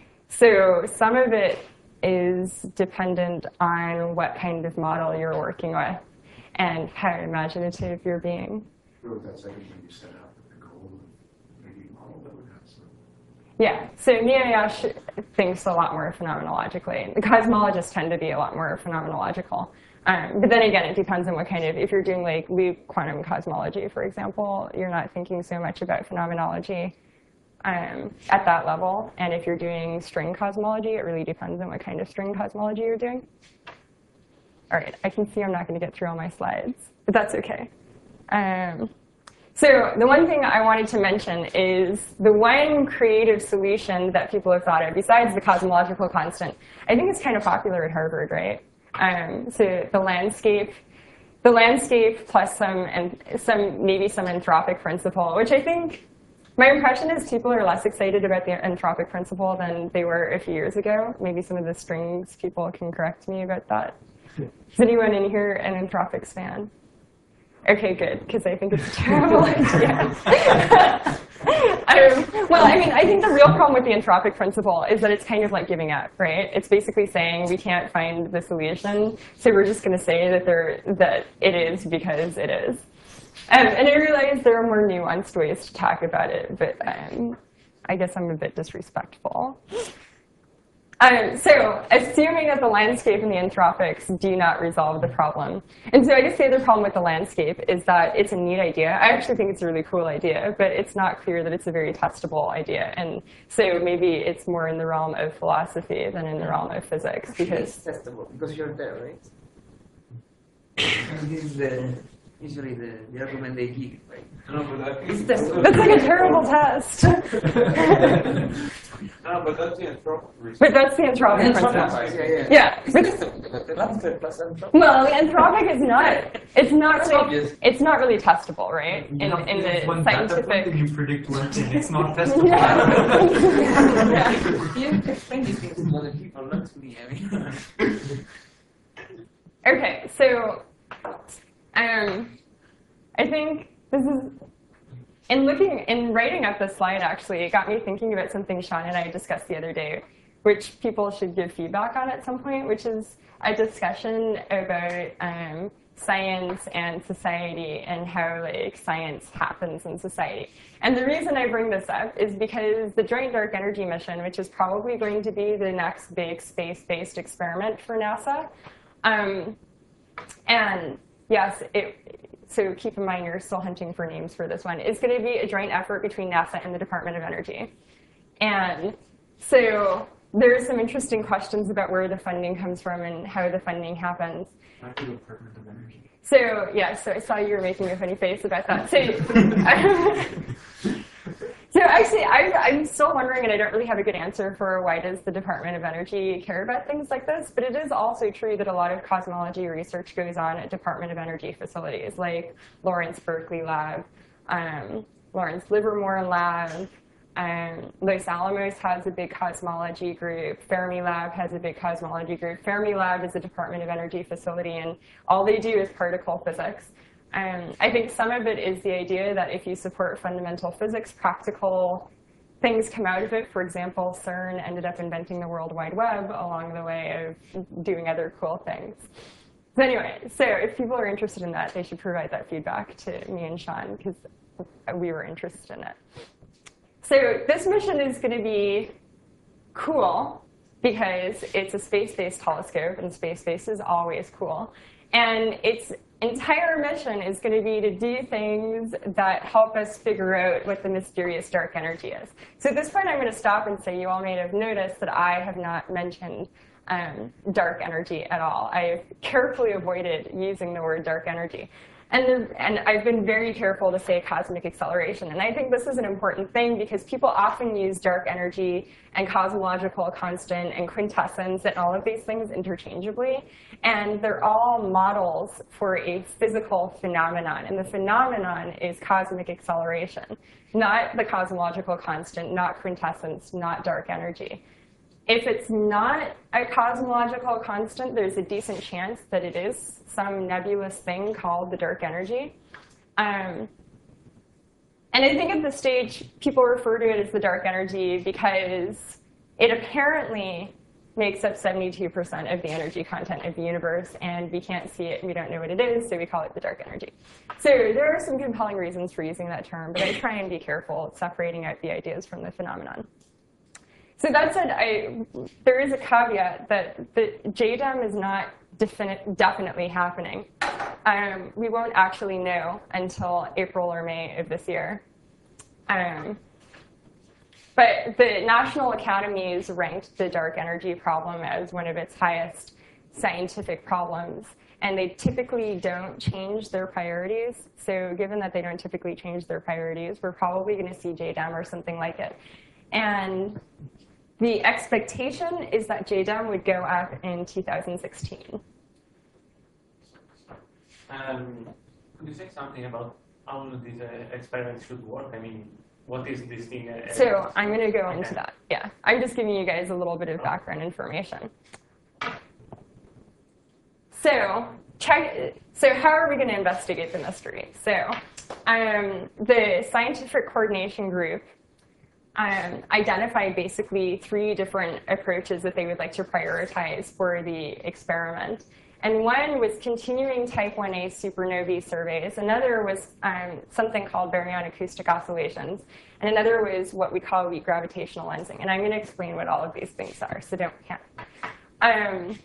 So some of it is dependent on what kind of model you're working with and how imaginative you're being. What was that second thing you set out with the goal of making a model that would have some? Yeah, so Nia Yash thinks a lot more phenomenologically. The cosmologists tend to be a lot more phenomenological. Um, but then again, it depends on what kind of, if you're doing like loop quantum cosmology, for example, you're not thinking so much about phenomenology um, at that level. And if you're doing string cosmology, it really depends on what kind of string cosmology you're doing. All right, I can see I'm not going to get through all my slides, but that's OK. Um, So the one thing I wanted to mention is the one creative solution that people have thought of, besides the cosmological constant, I think it's kind of popular at Harvard, right? Um, so the landscape, the landscape plus some and some maybe some anthropic principle, which I think my impression is people are less excited about the anthropic principle than they were a few years ago. Maybe some of the strings people can correct me about that. Is anyone in here an anthropics fan? Okay, good, because I think it's a terrible idea. um, well, I mean, I think the real problem with the anthropic principle is that it's kind of like giving up, right? It's basically saying we can't find the solution, so we're just going to say that there that it is because it is. Um, and I realize there are more nuanced ways to talk about it, but um, I guess I'm a bit disrespectful. Um, so assuming that the landscape and the anthropics do not resolve the problem. And so I guess the other problem with the landscape is that it's a neat idea. I actually think it's a really cool idea, but it's not clear that it's a very testable idea. And so maybe it's more in the realm of philosophy than in the realm of physics. Because it's testable, because you're there, right? And this is the, usually the, the argument they give, right? No, but that, It's testable. that's like a terrible test. no, but that's the anthropic. But that's the anthropic Anthropic, principle. yeah, yeah. Yeah. It's But, testable, but the landscape plus anthropic. well, the anthropic is not. It's not It's really. obvious. It's not really testable, right? In, You know, in there's the one data point scientific. that you predict one thing, it's not testable. Yeah. You have to explain these things to other people, not to me. I mean, Okay, so um, I think this is, in looking, in writing up this slide, actually, it got me thinking about something Sean and I discussed the other day, which people should give feedback on at some point, which is a discussion about um, science and society and how like science happens in society. And the reason I bring this up is because the Joint Dark Energy mission, which is probably going to be the next big space-based experiment for NASA, um, and yes, it, so keep in mind you're still hunting for names for this one, is going to be a joint effort between NASA and the Department of Energy. And so there are some interesting questions about where the funding comes from and how the funding happens. Back to the Department of Energy. So, yeah, so I saw you were making a funny face about that. So, so actually, I, I'm still wondering, and I don't really have a good answer for why does the Department of Energy care about things like this, but it is also true that a lot of cosmology research goes on at Department of Energy facilities, like Lawrence Berkeley Lab, um, Lawrence Livermore Lab, Um, Los Alamos has a big cosmology group. Fermilab has a big cosmology group. Fermilab is a Department of Energy facility, and all they do is particle physics. Um, I think some of it is the idea that if you support fundamental physics, practical things come out of it. For example, CERN ended up inventing the World Wide Web along the way of doing other cool things. So anyway, so if people are interested in that, they should provide that feedback to me and Sean, because we were interested in it. So this mission is going to be cool because it's a space-based telescope, and space-based is always cool. And its entire mission is going to be to do things that help us figure out what the mysterious dark energy is. So at this point, I'm going to stop and say you all may have noticed that I have not mentioned um, dark energy at all. I've carefully avoided using the word dark energy. And, the, and I've been very careful to say cosmic acceleration. And I think this is an important thing because people often use dark energy and cosmological constant and quintessence and all of these things interchangeably. And they're all models for a physical phenomenon. And the phenomenon is cosmic acceleration, not the cosmological constant, not quintessence, not dark energy. If it's not a cosmological constant, there's a decent chance that it is some nebulous thing called the dark energy. Um, and I think at this stage, people refer to it as the dark energy because it apparently makes up seventy-two percent of the energy content of the universe, and we can't see it, we don't know what it is, so we call it the dark energy. So there are some compelling reasons for using that term, but I try and be careful separating out the ideas from the phenomenon. So that said, I, there is a caveat that the J DAM is not defini- definitely happening. Um, we won't actually know until April or May of this year. Um, but the National Academies ranked the dark energy problem as one of its highest scientific problems. And they typically don't change their priorities. So given that they don't typically change their priorities, we're probably going to see J DAM or something like it. And the expectation is that J DAM would go up in two thousand sixteen. Um, could you say something about how these uh, experiments should work? I mean, what is this thing? Uh, so I'm going to go okay. into that. Yeah, I'm just giving you guys a little bit of background information. So check. So how are we going to investigate the mystery? So um, the scientific coordination group Um, identified basically three different approaches that they would like to prioritize for the experiment. And one was continuing type one A supernovae surveys. Another was um, something called baryon acoustic oscillations. And another was what we call weak gravitational lensing. And I'm going to explain what all of these things are, so don't panic. Um,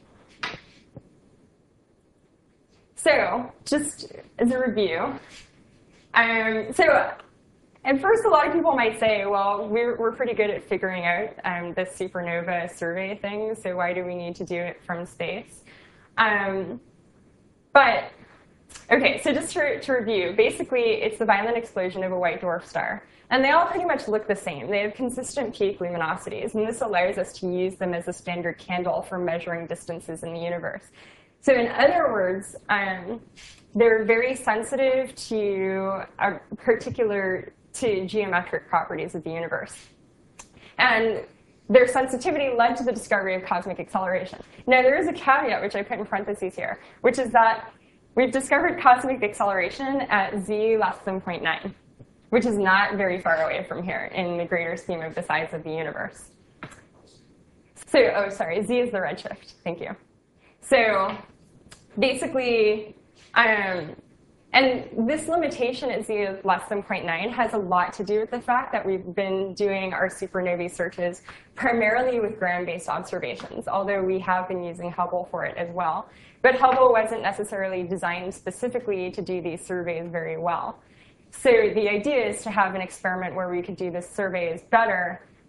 so just as a review, um, so at first, a lot of people might say, well, we're, we're pretty good at figuring out um, this supernova survey thing, so why do we need to do it from space? Um, but, OK, so just to, to review, basically, it's the violent explosion of a white dwarf star. And they all pretty much look the same. They have consistent peak luminosities, and this allows us to use them as a standard candle for measuring distances in the universe. So in other words, um, they're very sensitive to a particular to geometric properties of the universe. And their sensitivity led to the discovery of cosmic acceleration. Now, there is a caveat, which I put in parentheses here, which is that we've discovered cosmic acceleration at z less than zero point nine, which is not very far away from here in the greater scheme of the size of the universe. So, oh, sorry, z is the redshift. Thank you. So basically, um, and this limitation at z of less than zero point nine has a lot to do with the fact that we've been doing our supernovae searches primarily with ground-based observations, although we have been using Hubble for it as well. But Hubble wasn't necessarily designed specifically to do these surveys very well. So the idea is to have an experiment where we could do the surveys better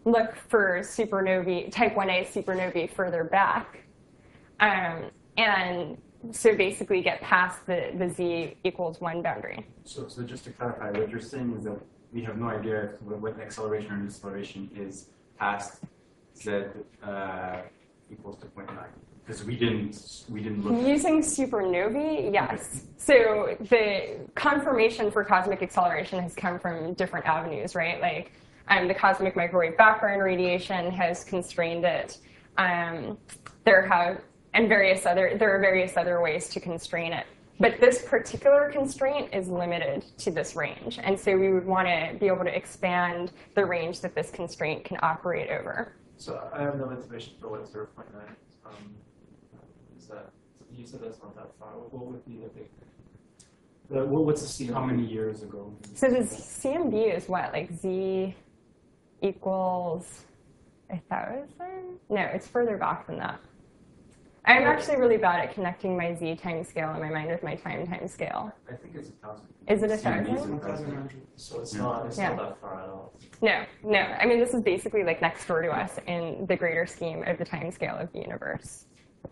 look for supernovae, type one A supernovae further back. Um, and so basically get past the, the z equals one boundary. So, so just to clarify, what you're saying is that we have no idea what, what acceleration or deceleration is past z uh, equals to zero point nine, because we didn't we didn't look. Using supernovae, yes. So the confirmation for cosmic acceleration has come from different avenues, right? Like um, the cosmic microwave background radiation has constrained it. Um, there have and various other there are various other ways to constrain it. But this particular constraint is limited to this range. And so we would want to be able to expand the range that this constraint can operate over. So I have no information for what zero point nine is. Um, is that, you said that's not that far. What, what would be the big, the, what, what's the C M B? How many years ago? So the C M B is what, like z equals a thousand? No, it's further back than that. I'm actually really bad at connecting my z time scale in my mind with my time time scale. I think it's a thousand. Is it a C M B is thousand? thousand. So it's Yeah. not, it's Yeah. not that far at all. No, no. I mean, this is basically like next door to us in the greater scheme of the time scale of the universe.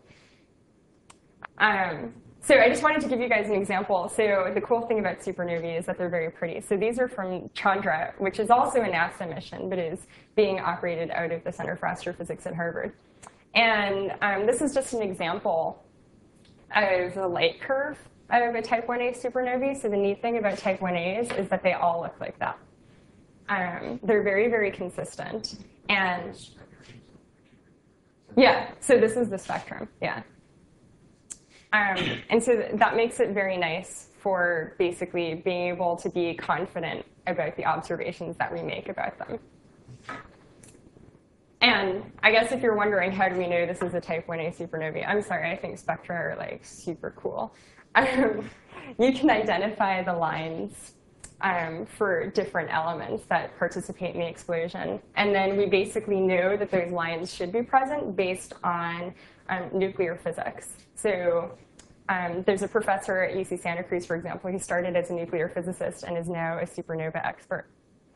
Um, so I just wanted to give you guys an example. So the cool thing about supernovae is that they're very pretty. So these are from Chandra, which is also a NASA mission, but is being operated out of the Center for Astrophysics at Harvard. And um, this is just an example of the light curve of a type one A supernovae. So the neat thing about type one A's is that they all look like that. Um, they're very, very consistent. And yeah, so this is the spectrum, yeah. Um, and so th that makes it very nice for basically being able to be confident about the observations that we make about them. And I guess if you're wondering, how do we know this is a type one A supernovae? I'm sorry, I think spectra are like super cool. Um, you can identify the lines um, for different elements that participate in the explosion. And then we basically know that those lines should be present based on um, nuclear physics. So um, there's a professor at U C Santa Cruz, for example, who started as a nuclear physicist and is now a supernova expert.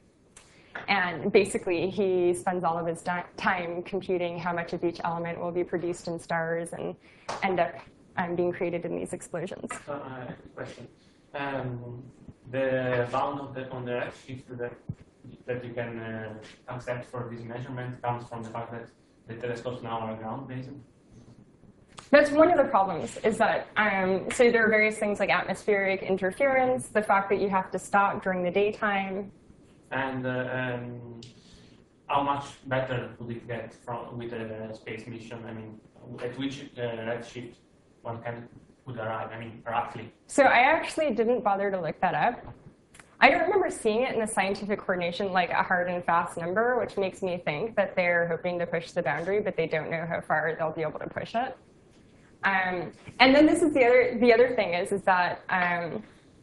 And basically, he spends all of his time computing how much of each element will be produced in stars and end up um, being created in these explosions. So, uh, question. Um, the bound of the, on the redshift that, that you can uh, accept for this measurement comes from the fact that the telescopes now are ground-based. That's one of the problems, is that, um, so there are various things like atmospheric interference, the fact that you have to stop during the daytime. And uh, um, how much better would it get from with a space mission? I mean, at which uh, redshift one can would arrive? I mean, roughly. So I actually didn't bother to look that up. I don't remember seeing it in the scientific coordination like a hard and fast number, which makes me think that they're hoping to push the boundary, but they don't know how far they'll be able to push it. Um, and then this is the other the other thing is is that um,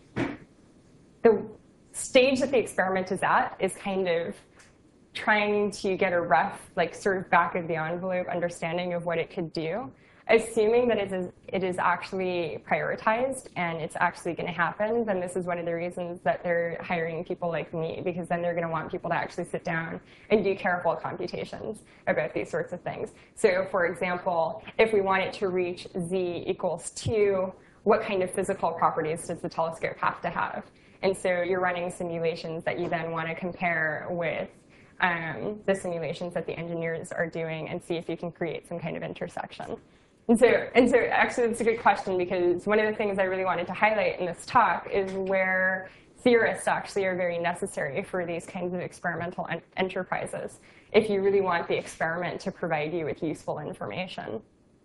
the stage that the experiment is at is kind of trying to get a rough, like sort of back of the envelope understanding of what it could do, assuming that it is, it is actually prioritized and it's actually going to happen. Then this is one of the reasons that they're hiring people like me, because then they're going to want people to actually sit down and do careful computations about these sorts of things. So for example, if we want it to reach z equals two, what kind of physical properties does the telescope have to have? And so you're running simulations that you then want to compare with um, the simulations that the engineers are doing and see if you can create some kind of intersection. And so, and so actually, it's a good question, because one of the things I really wanted to highlight in this talk is where theorists actually are very necessary for these kinds of experimental en enterprises, if you really want the experiment to provide you with useful information.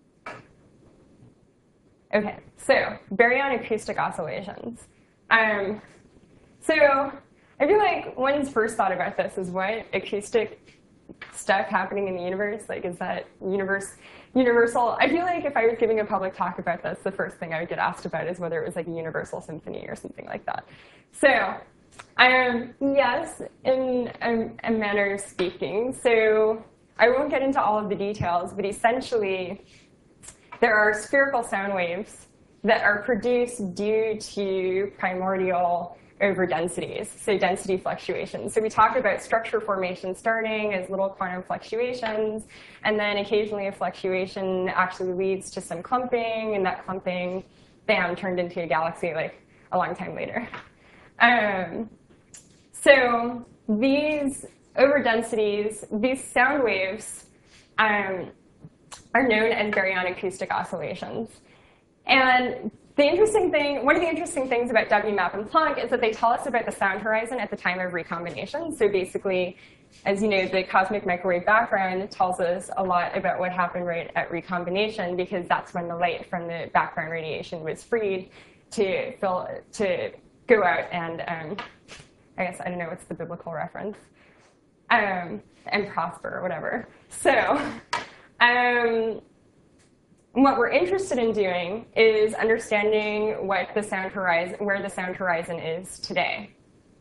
Okay, so baryon acoustic oscillations. Um, So I feel like one's first thought about this is what acoustic stuff happening in the universe, like is that universe universal? I feel like if I was giving a public talk about this, the first thing I would get asked about is whether it was like a universal symphony or something like that. So um, yes, in a, a manner of speaking. So I won't get into all of the details, but essentially there are spherical sound waves that are produced due to primordial over densities, so density fluctuations. So we talk about structure formation starting as little quantum fluctuations, and then occasionally a fluctuation actually leads to some clumping, and that clumping, bam, turned into a galaxy like a long time later. Um, so these over densities, these sound waves um, are known as baryonic acoustic oscillations. And the interesting thing, one of the interesting things about W MAP and Planck is that they tell us about the sound horizon at the time of recombination. So basically, as you know, the cosmic microwave background tells us a lot about what happened right at recombination, because that's when the light from the background radiation was freed to fill, to go out and, um, I guess, I don't know what's the biblical reference, um, and prosper or whatever. So, um, what we're interested in doing is understanding what the sound horizon, where the sound horizon is today.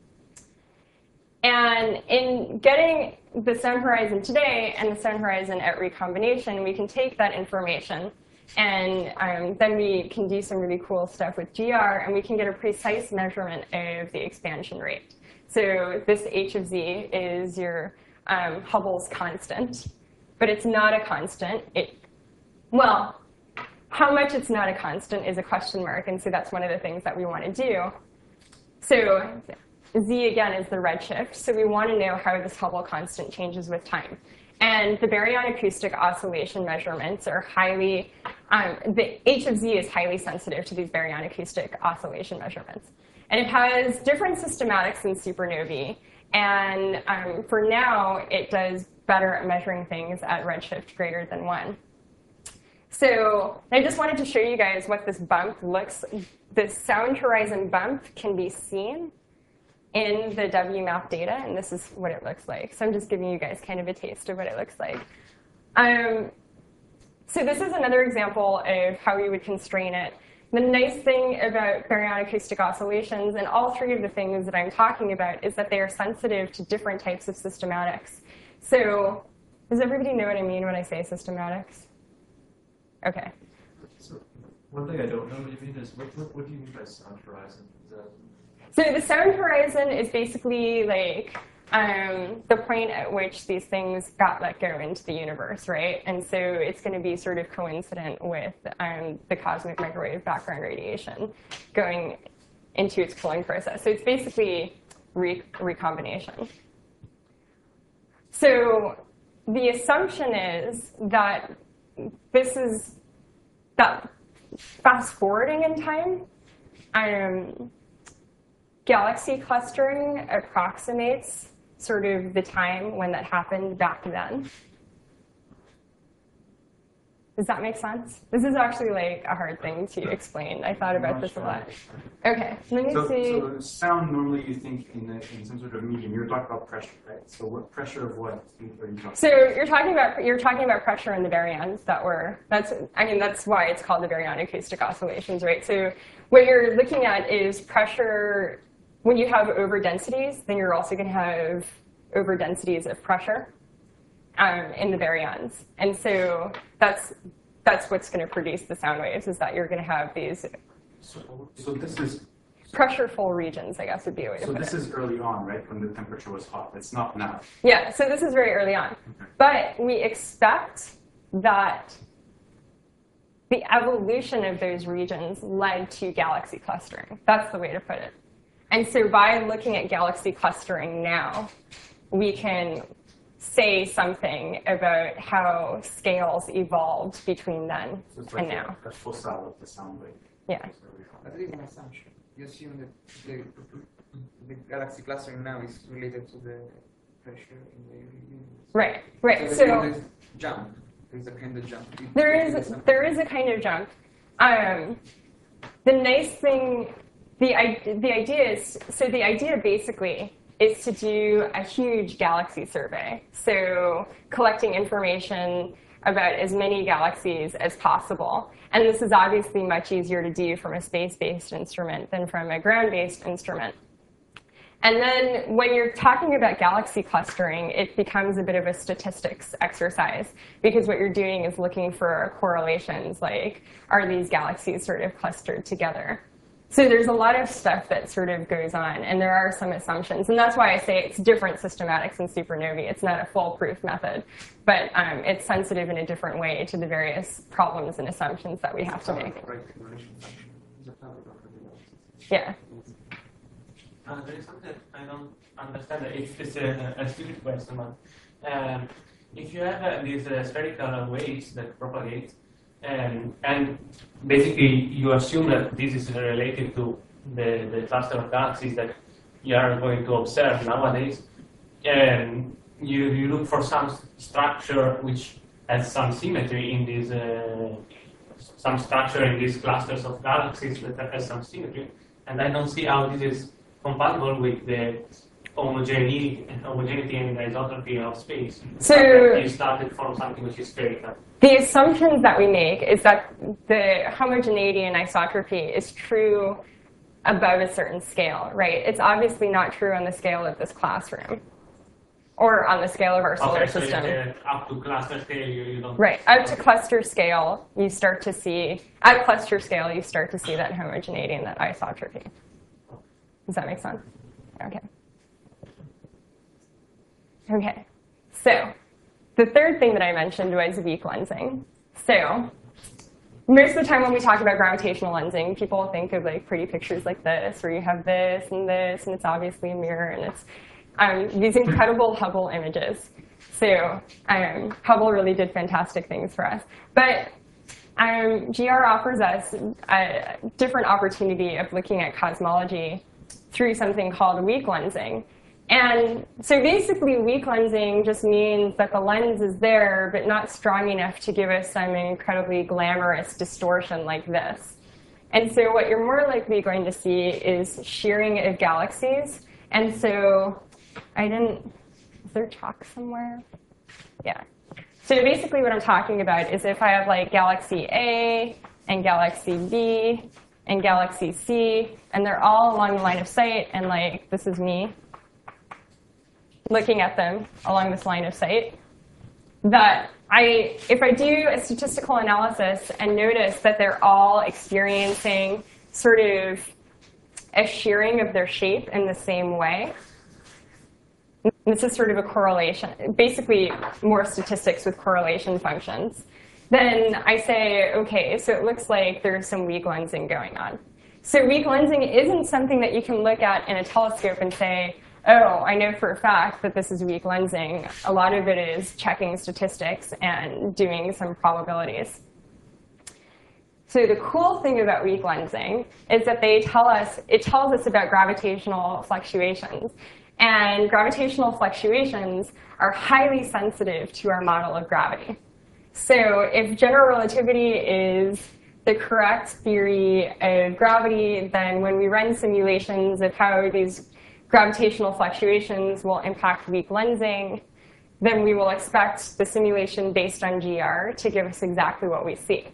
And in getting the sound horizon today and the sound horizon at recombination, we can take that information and um, then we can do some really cool stuff with G R, and we can get a precise measurement of the expansion rate. So this h of z is your um, Hubble's constant, but it's not a constant. It Well, how much it's not a constant is a question mark, and so that's one of the things that we want to do. So z, again, is the redshift, so we want to know how this Hubble constant changes with time. And the baryonic acoustic oscillation measurements are highly, um, the h of z is highly sensitive to these baryonic acoustic oscillation measurements. And it has different systematics than supernovae, and um, for now, it does better at measuring things at redshift greater than one. So I just wanted to show you guys what this bump looks like. This sound horizon bump can be seen in the W MAP data, and this is what it looks like. So I'm just giving you guys kind of a taste of what it looks like. Um, so this is another example of how we would constrain it. The nice thing about baryonic acoustic oscillations, and all three of the things that I'm talking about, is that they are sensitive to different types of systematics. So does everybody know what I mean when I say systematics? Okay. So one thing I don't know what you mean is, what, what, what do you mean by sound horizon? Is that... So the sound horizon is basically like um, the point at which these things got let go into the universe, right? And so it's going to be sort of coincident with um, the cosmic microwave background radiation going into its cooling process. So it's basically re recombination. So the assumption is that this is that fast forwarding in time, um, galaxy clustering approximates sort of the time when that happened back then. Does that make sense? This is actually like a hard thing to explain. I thought about this a lot. Okay, let me so, see. So sound, normally you think in, the, in some sort of medium. You're talking about pressure, right? So what pressure of what are you talking So you're talking about you're talking about pressure in the baryons that were that's I mean that's why it's called the baryonic acoustic oscillations, right? So what you're looking at is pressure. When you have over densities, then you're also going to have over densities of pressure um, in the baryons, and so that's that's what's going to produce the sound waves. Is that you're going to have these So, so this is pressureful regions, I guess would be a way to so put this it. is early on, right? When the temperature was hot. It's not now. Yeah, so this is very early on. Okay. But we expect that the evolution of those regions led to galaxy clustering. That's the way to put it. And so by looking at galaxy clustering now, we can say something about how scales evolved between then So it's like and now. a, a fossil of the sound wave. Yeah. That's where we are. But it is an assumption. You assume that the, the galaxy clustering now is related to the pressure in the universe. Right, right. So, So there's jump. There's a kind of jump. It- there it is something. there is a kind of jump. Um, the nice thing, the the idea is so the idea basically is to do a huge galaxy survey. So collecting information about as many galaxies as possible. And this is obviously much easier to do from a space-based instrument than from a ground-based instrument. And then when you're talking about galaxy clustering, it becomes a bit of a statistics exercise, because what you're doing is looking for correlations, like are these galaxies sort of clustered together? So there's a lot of stuff that sort of goes on, and there are some assumptions. And that's why I say it's different systematics and supernovae. It's not a foolproof method, but um, it's sensitive in a different way to the various problems and assumptions that we have to make. Yeah. Uh, there is something I don't understand. If it's a, a stupid question, but um, if you have uh, these uh, spherical waves that propagate, um, and basically you assume that this is related to the, the cluster of galaxies that you are going to observe nowadays, and you, you look for some structure which has some symmetry in these, uh, some structure in these clusters of galaxies that has some symmetry, and I don't see how this is compatible with the homogeneity, homogeneity and isotropy of space. So you started from something which is spherical. The assumptions that we make is that the homogeneity and isotropy is true above a certain scale, right? It's obviously not true on the scale of this classroom or on the scale of our solar Okay, so system. it's, uh, up to cluster scale, you, you don't... Right, up to cluster scale, you start to see, at cluster scale, you start to see that homogeneity and that isotropy. Does that make sense? Okay. Okay, so the third thing that I mentioned was weak lensing. So most of the time when we talk about gravitational lensing, people think of like pretty pictures like this, where you have this and this, and it's obviously a mirror, and it's um, these incredible Hubble images. So um, Hubble really did fantastic things for us. But um, G R offers us a different opportunity of looking at cosmology through something called weak lensing. And so basically, weak lensing just means that the lens is there, but not strong enough to give us some incredibly glamorous distortion like this. And so what you're more likely going to see is shearing of galaxies. And so I didn't, is there chalk somewhere? Yeah. So basically what I'm talking about is if I have like galaxy A and galaxy B and galaxy C, and they're all along the line of sight, and like this is me looking at them along this line of sight, that I, if I do a statistical analysis and notice that they're all experiencing sort of a shearing of their shape in the same way, this is sort of a correlation, basically more statistics with correlation functions, then I say, okay, so it looks like there's some weak lensing going on. So weak lensing isn't something that you can look at in a telescope and say, oh, I know for a fact that this is weak lensing. A lot of it is checking statistics and doing some probabilities. So the cool thing about weak lensing is that they tell us, it tells us about gravitational fluctuations. And gravitational fluctuations are highly sensitive to our model of gravity. So if general relativity is the correct theory of gravity, then when we run simulations of how these gravitational fluctuations will impact weak lensing, then we will expect the simulation based on G R to give us exactly what we see.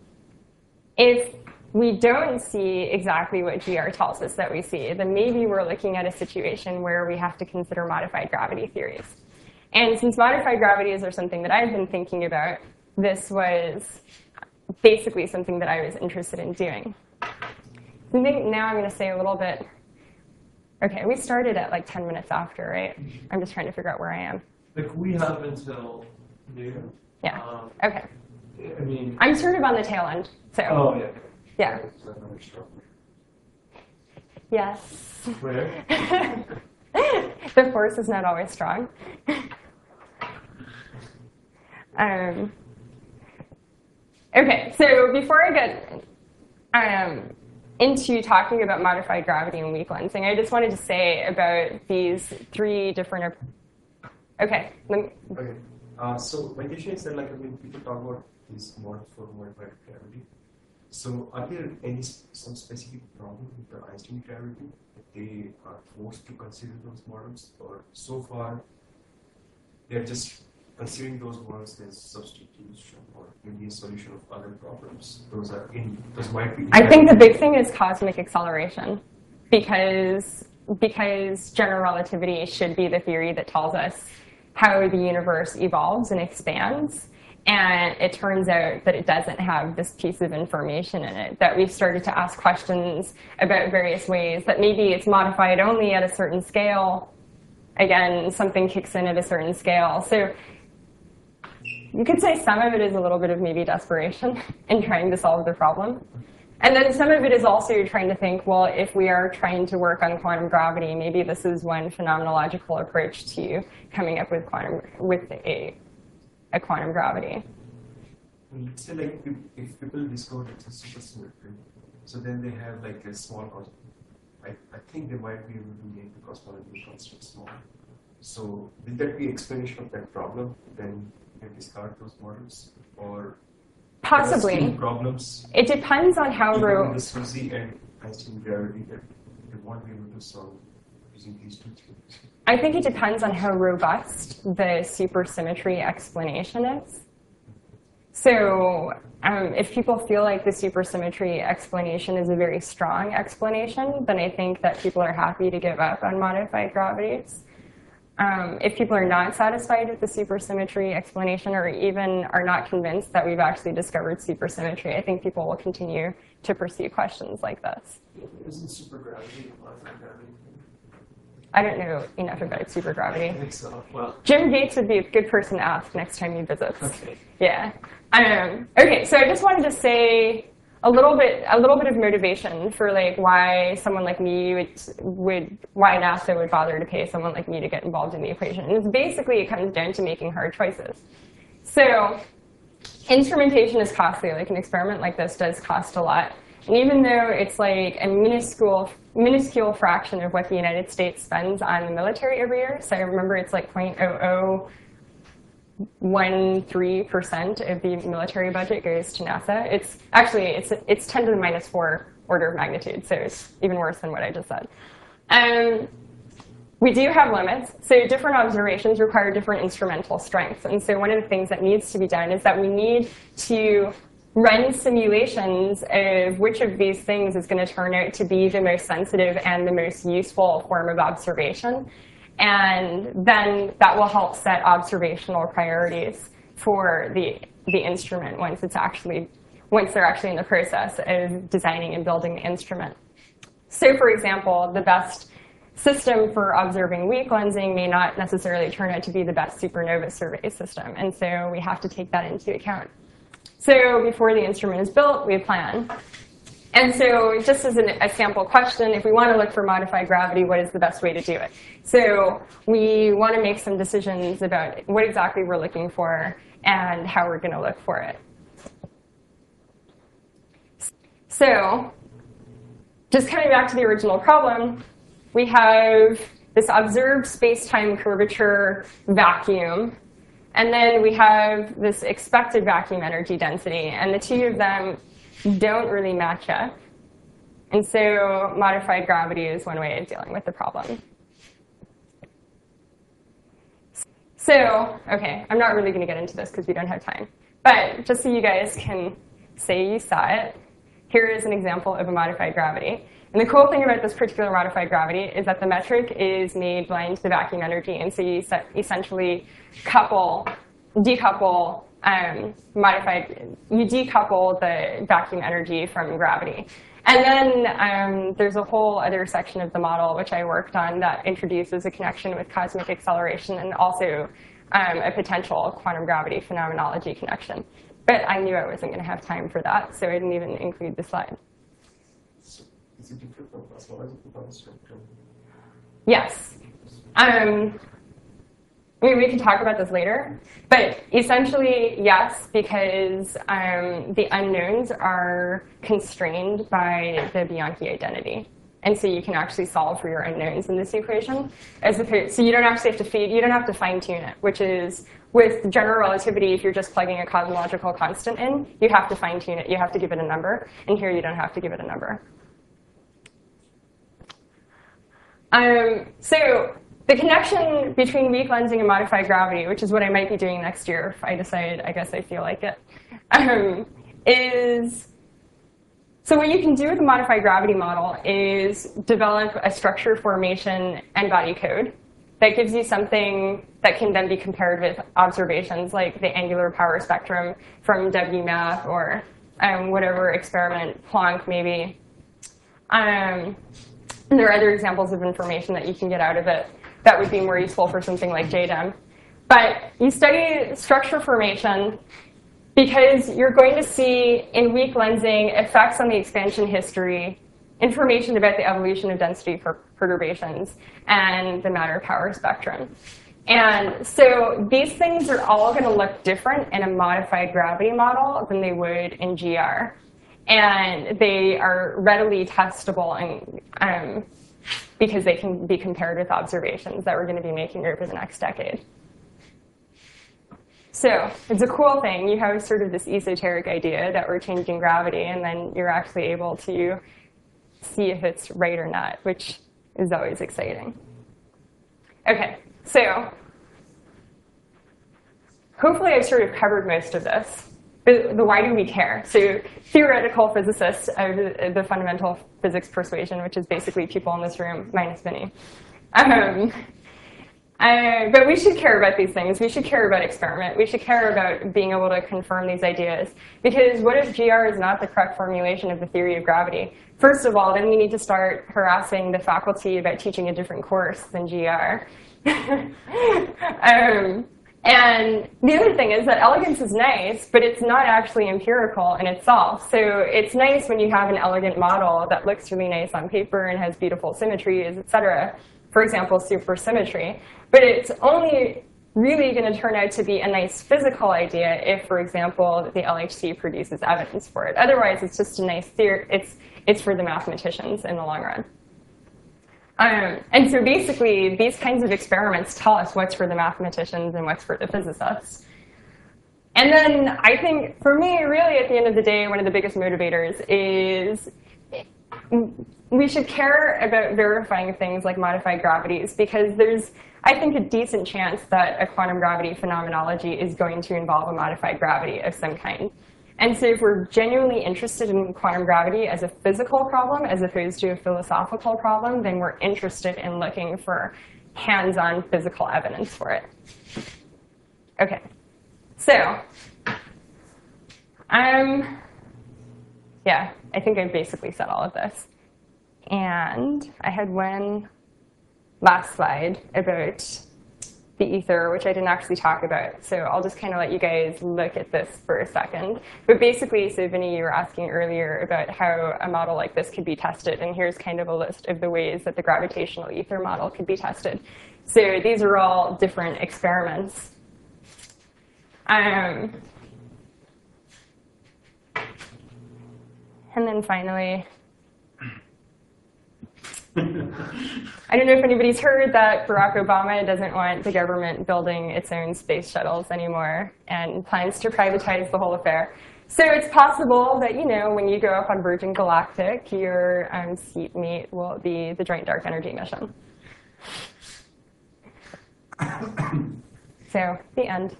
If we don't see exactly what G R tells us that we see, then maybe we're looking at a situation where we have to consider modified gravity theories. And since modified gravities are something that I've been thinking about, this was basically something that I was interested in doing. I think now I'm going to say a little bit. Okay, we started at like ten minutes after, right? I'm just trying to figure out where I am. Like we have until noon. Yeah. Um, Okay. I mean. I'm sort of on the tail end, so. Oh yeah. Yeah. Yes. Where? The force is not always strong. um, okay, so before I get um, into talking about modified gravity and weak lensing, I just wanted to say about these three different. Okay. Let me, Okay. Uh, so my question is that, like, when people talk about these models for modified gravity, so are there any some specific problem with the Einstein gravity that they are forced to consider those models, or so far they're just considering those models as substitution or maybe a solution of other problems? Those are in those might be. I think the big thing is cosmic acceleration, because because general relativity should be the theory that tells us how the universe evolves and expands. And it turns out that it doesn't have this piece of information in it, that we've started to ask questions about various ways, that maybe it's modified only at a certain scale. Again, something kicks in at a certain scale. So you could say some of it is a little bit of maybe desperation in trying to solve the problem. And then some of it is also you're trying to think, well, if we are trying to work on quantum gravity, maybe this is one phenomenological approach to coming up with quantum with a, a quantum gravity. Still, like if, if people discover it's a supersymmetry, so then they have like a small cos. I, I think they might be able to make the cosmological construct small. So will that be explanation of that problem? Then you can discard those models, or Possibly. there are still problems. It depends on how Even ro- with the Suzy and Einstein gravity that they won't be able to solve using these two theories. I think it depends on how robust the supersymmetry explanation is. So um, if people feel like the supersymmetry explanation is a very strong explanation, then I think that people are happy to give up on modified gravities. Um, if people are not satisfied with the supersymmetry explanation, or even are not convinced that we've actually discovered supersymmetry, I think people will continue to pursue questions like this. Isn't supergravity a modified gravity? I don't know enough about I supergravity. think so. Well, Jim Gates would be a good person to ask next time he visits. okay. Yeah. Um, okay, so I just wanted to say a little bit, a little bit of motivation for like why someone like me would, would, why NASA would bother to pay someone like me to get involved in the equation. And it's basically, it comes down to making hard choices. So instrumentation is costly. Like an experiment like this does cost a lot. And even though it's like a minuscule, minuscule fraction of what the United States spends on the military every year, so I remember it's like zero point zero zero one three percent of the military budget goes to NASA. It's actually, it's, it's ten to the minus four order of magnitude, so it's even worse than what I just said. Um, we do have limits, so different observations require different instrumental strengths. And so one of the things that needs to be done is that we need to run simulations of which of these things is going to turn out to be the most sensitive and the most useful form of observation. And then that will help set observational priorities for the, the instrument once it's actually, once they're actually in the process of designing and building the instrument. So for example, the best system for observing weak lensing may not necessarily turn out to be the best supernova survey system. And so we have to take that into account. So before the instrument is built, we plan. And so just as an, a sample question, if we want to look for modified gravity, what is the best way to do it? So we want to make some decisions about what exactly we're looking for and how we're going to look for it. So just coming back to the original problem, we have this observed space-time curvature vacuum. And then we have this expected vacuum energy density, and the two of them don't really match up. And so modified gravity is one way of dealing with the problem. So, okay, I'm not really going to get into this because we don't have time. But just so you guys can say you saw it, here is an example of a modified gravity. And the cool thing about this particular modified gravity is that the metric is made blind to the vacuum energy. And so you essentially couple, decouple, um, modified, you decouple the vacuum energy from gravity. And then um, there's a whole other section of the model which I worked on that introduces a connection with cosmic acceleration and also um, a potential quantum gravity phenomenology connection. But I knew I wasn't going to have time for that, so I didn't even include the slide. Is it different from cosmological construct? Yes. Um, I mean, we can talk about this later. But essentially, yes, because um, the unknowns are constrained by the Bianchi identity. And so you can actually solve for your unknowns in this equation. As opposed, so you don't actually have to feed, you don't have to fine tune it, which is with general relativity, if you're just plugging a cosmological constant in, you have to fine tune it. You have to give it a number. And here you don't have to give it a number. Um, so the connection between weak lensing and modified gravity, which is what I might be doing next year if I decide, I guess I feel like it, um, is, so what you can do with a modified gravity model is develop a structure formation and body code that gives you something that can then be compared with observations like the angular power spectrum from W MAP or um, whatever experiment, Planck maybe. Um, and there are other examples of information that you can get out of it that would be more useful for something like J DEM. But you study structure formation because you're going to see in weak lensing effects on the expansion history, information about the evolution of density per perturbations, and the matter power spectrum. And so these things are all going to look different in a modified gravity model than they would in G R. And they are readily testable and, um, because they can be compared with observations that we're going to be making over the next decade. So it's a cool thing. You have sort of this esoteric idea that we're changing gravity, and then you're actually able to see if it's right or not, which is always exciting. OK, so hopefully I've sort of covered most of this. The, the why do we care? So theoretical physicists of the, the fundamental physics persuasion, which is basically people in this room, minus Minnie. Um, uh, but we should care about these things. We should care about experiment. We should care about being able to confirm these ideas. Because what if G R is not the correct formulation of the theory of gravity? First of all, then we need to start harassing the faculty about teaching a different course than G R. um, And the other thing is that elegance is nice, but it's not actually empirical in itself. So it's nice when you have an elegant model that looks really nice on paper and has beautiful symmetries, et cetera. For example, supersymmetry. But it's only really going to turn out to be a nice physical idea if, for example, the L H C produces evidence for it. Otherwise, it's just a nice theory. It's, it's for the mathematicians in the long run. Um, and so basically, these kinds of experiments tell us what's for the mathematicians and what's for the physicists. And then I think, for me, really, at the end of the day, one of the biggest motivators is we should care about verifying things like modified gravities, because there's, I think, a decent chance that a quantum gravity phenomenology is going to involve a modified gravity of some kind. And so if we're genuinely interested in quantum gravity as a physical problem as opposed to a philosophical problem, then we're interested in looking for hands-on physical evidence for it. OK. So um, yeah, I think I've basically said all of this. And I had one last slide about the ether, which I didn't actually talk about. So I'll just kind of let you guys look at this for a second. But basically, so Vinny, you were asking earlier about how a model like this could be tested. And here's kind of a list of the ways that the gravitational ether model could be tested. So these are all different experiments. Um, and then finally, I don't know if anybody's heard that Barack Obama doesn't want the government building its own space shuttles anymore and plans to privatize the whole affair. So it's possible that, you know, when you go up on Virgin Galactic, your um, seatmate will be the Joint Dark Energy mission. So, the end.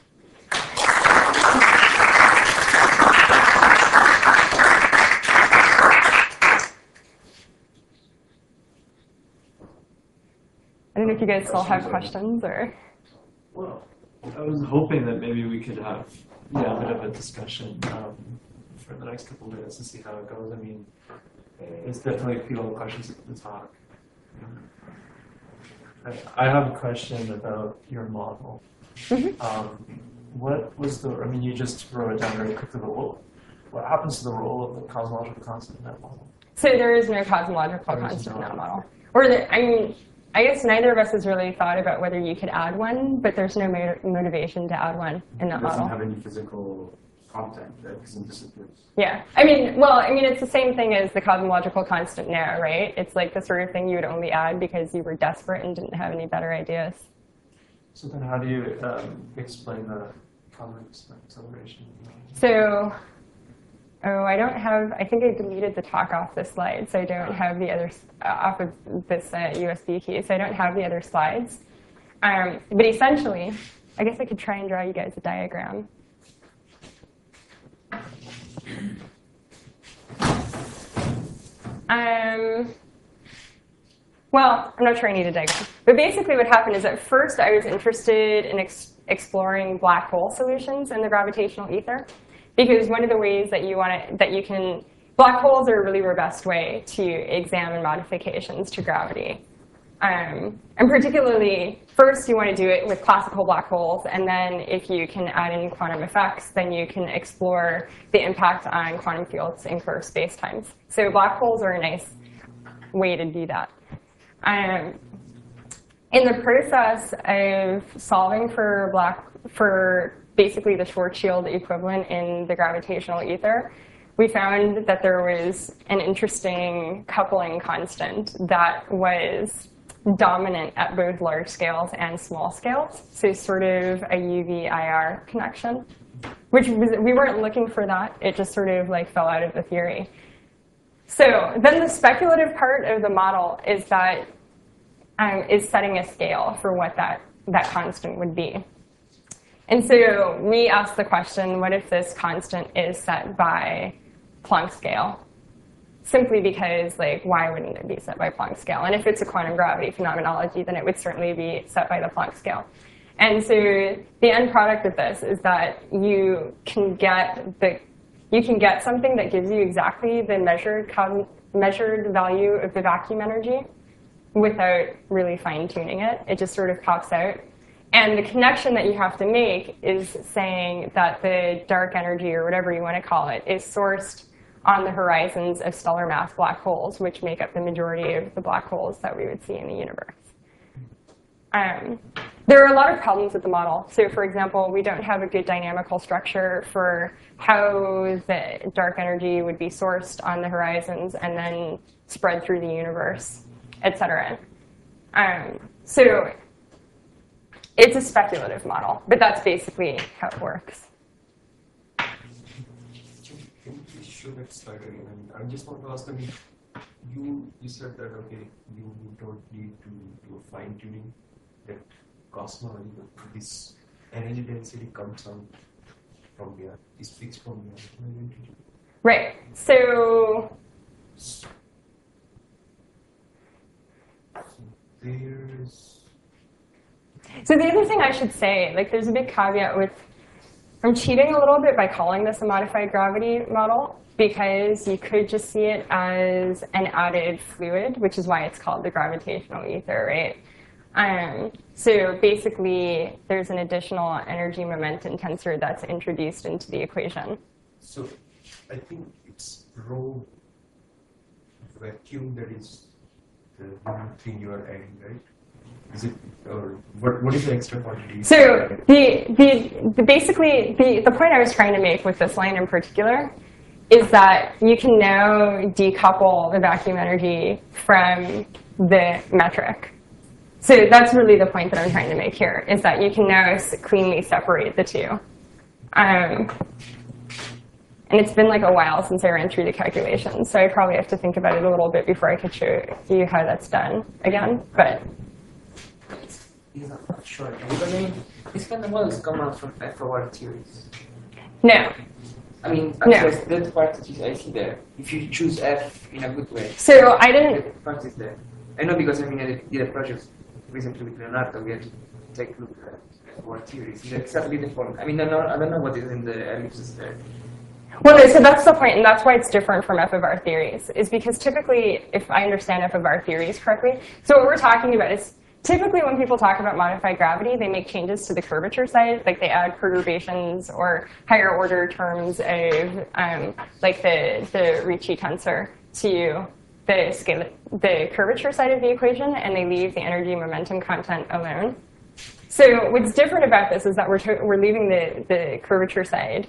I don't know if you guys still have questions or. Well, I was hoping that maybe we could have yeah, a bit of a discussion um, for the next couple of minutes to see how it goes. I mean, there's definitely a few other questions at the talk. I, I have a question about your model. Mm-hmm. um, what was the, I mean, you just wrote it down very quickly, but what, what happens to the role of the cosmological constant in that model? So there is no cosmological There is constant in not. that model. Or the, I mean, I guess neither of us has really thought about whether you could add one, but there's no mo motivation to add one in that It doesn't model. have any physical content, right? Because it disappears. Yeah. I mean, well, I mean, it's the same thing as the cosmological constant now, right? It's like the sort of thing you would only add because you were desperate and didn't have any better ideas. So then how do you um, explain the cosmic acceleration? So, oh, I don't have, I think I deleted the talk off this slide, so I don't have the other, uh, off of this uh, U S B key, so I don't have the other slides. Um, but essentially, I guess I could try and draw you guys a diagram. Um, Well, I'm not sure I need a diagram. But basically what happened is at first I was interested in ex exploring black hole solutions in the gravitational ether. Because one of the ways that you want to, that you can, black holes are a really robust way to examine modifications to gravity. Um, and particularly, first you want to do it with classical black holes, and then if you can add in quantum effects, then you can explore the impact on quantum fields in curved spacetimes. So black holes are a nice way to do that. Um, in the process of solving for black, for basically the Schwarzschild equivalent in the gravitational ether, we found that there was an interesting coupling constant that was dominant at both large scales and small scales, so sort of a U V I R connection, which was, we weren't looking for that. It just sort of like fell out of the theory. So then the speculative part of the model is that um, is setting a scale for what that, that constant would be. And so we asked the question, what if this constant is set by Planck scale? Simply because, like, why wouldn't it be set by Planck scale? And if it's a quantum gravity phenomenology, then it would certainly be set by the Planck scale. And so the end product of this is that you can get the you can get something that gives you exactly the measured measured value of the vacuum energy without really fine-tuning it. It just sort of pops out. And the connection that you have to make is saying that the dark energy, or whatever you want to call it, is sourced on the horizons of stellar mass black holes, which make up the majority of the black holes that we would see in the universe. Um, there are a lot of problems with the model. So for example, we don't have a good dynamical structure for how the dark energy would be sourced on the horizons and then spread through the universe, et cetera. Um, so it's a speculative model, but that's basically how it works. Can you please show that slide again? I mean, I just want to ask, I mean, you, you said that, okay, you don't need to do a fine tuning, that cosmology, this energy density comes out from the, is fixed from the identity. Right. So, So there's. So the other thing I should say, like there's a big caveat with, I'm cheating a little bit by calling this a modified gravity model, because you could just see it as an added fluid, which is why it's called the gravitational ether, right? Um, so basically, there's an additional energy momentum tensor that's introduced into the equation. So I think it's rho vacuum that is the thing you are adding, right? Is it, or what, what is the extra quantity? So the, the, the basically, the, the point I was trying to make with this line in particular is that you can now decouple the vacuum energy from the metric. So that's really the point that I'm trying to make here, is that you can now cleanly separate the two. Um, and it's been like a while since I ran through the calculations, so I probably have to think about it a little bit before I could show you how that's done again. But Yeah, I'm not sure. Because I mean, these kind of models come out from F O R theories. no. I mean, No. actually, that part that is I see there. If you choose F in a good way, So I didn't. that part is there. I know because I mean, I did a project recently with Leonardo. We had to take a look at F O R theories. They're exactly the form. I mean, I don't know, I don't know what is in the ellipses there. Well, no, so that's the point, and that's why it's different from F of R theories, is because typically, if I understand F of R theories correctly, so what we're talking about is typically when people talk about modified gravity, they make changes to the curvature side, like they add perturbations or higher order terms of um, like the, the Ricci tensor to the scale, the curvature side of the equation, and they leave the energy momentum content alone. So what's different about this is that we're, we're leaving the, the curvature side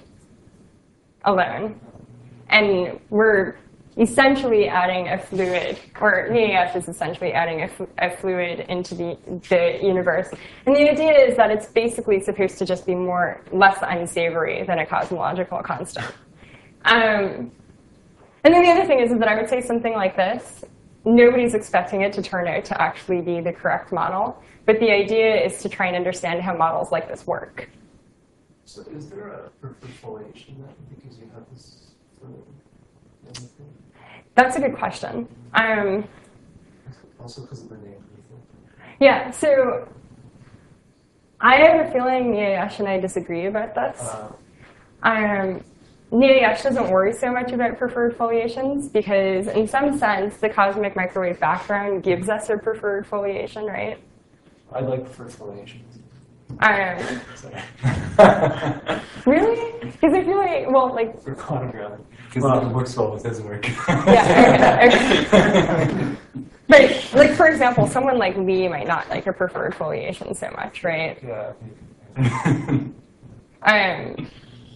alone. And we're essentially adding a fluid, or V A S is essentially adding a, a fluid into the, the universe. And the idea is that it's basically supposed to just be more, less unsavory than a cosmological constant. Um, and then the other thing is, is that I would say something like this. Nobody's expecting it to turn out to actually be the correct model. But the idea is to try and understand how models like this work. So is there a perfect foliation then, because you have this fluid? That's a good question. Um, Also because of the name. Yeah, so I have a feeling Niayesh and I disagree about this. Uh, Um, Niayesh doesn't worry so much about preferred foliations because in some sense the cosmic microwave background gives us a preferred foliation, right? I like preferred foliations. Um, Sorry. really? Because I feel like, well, like, For quantum gravity. Because Well, it works well, it doesn't work. yeah, okay, okay. But, like, for example, someone like Lee might not like a preferred foliation so much, right? Yeah. Um,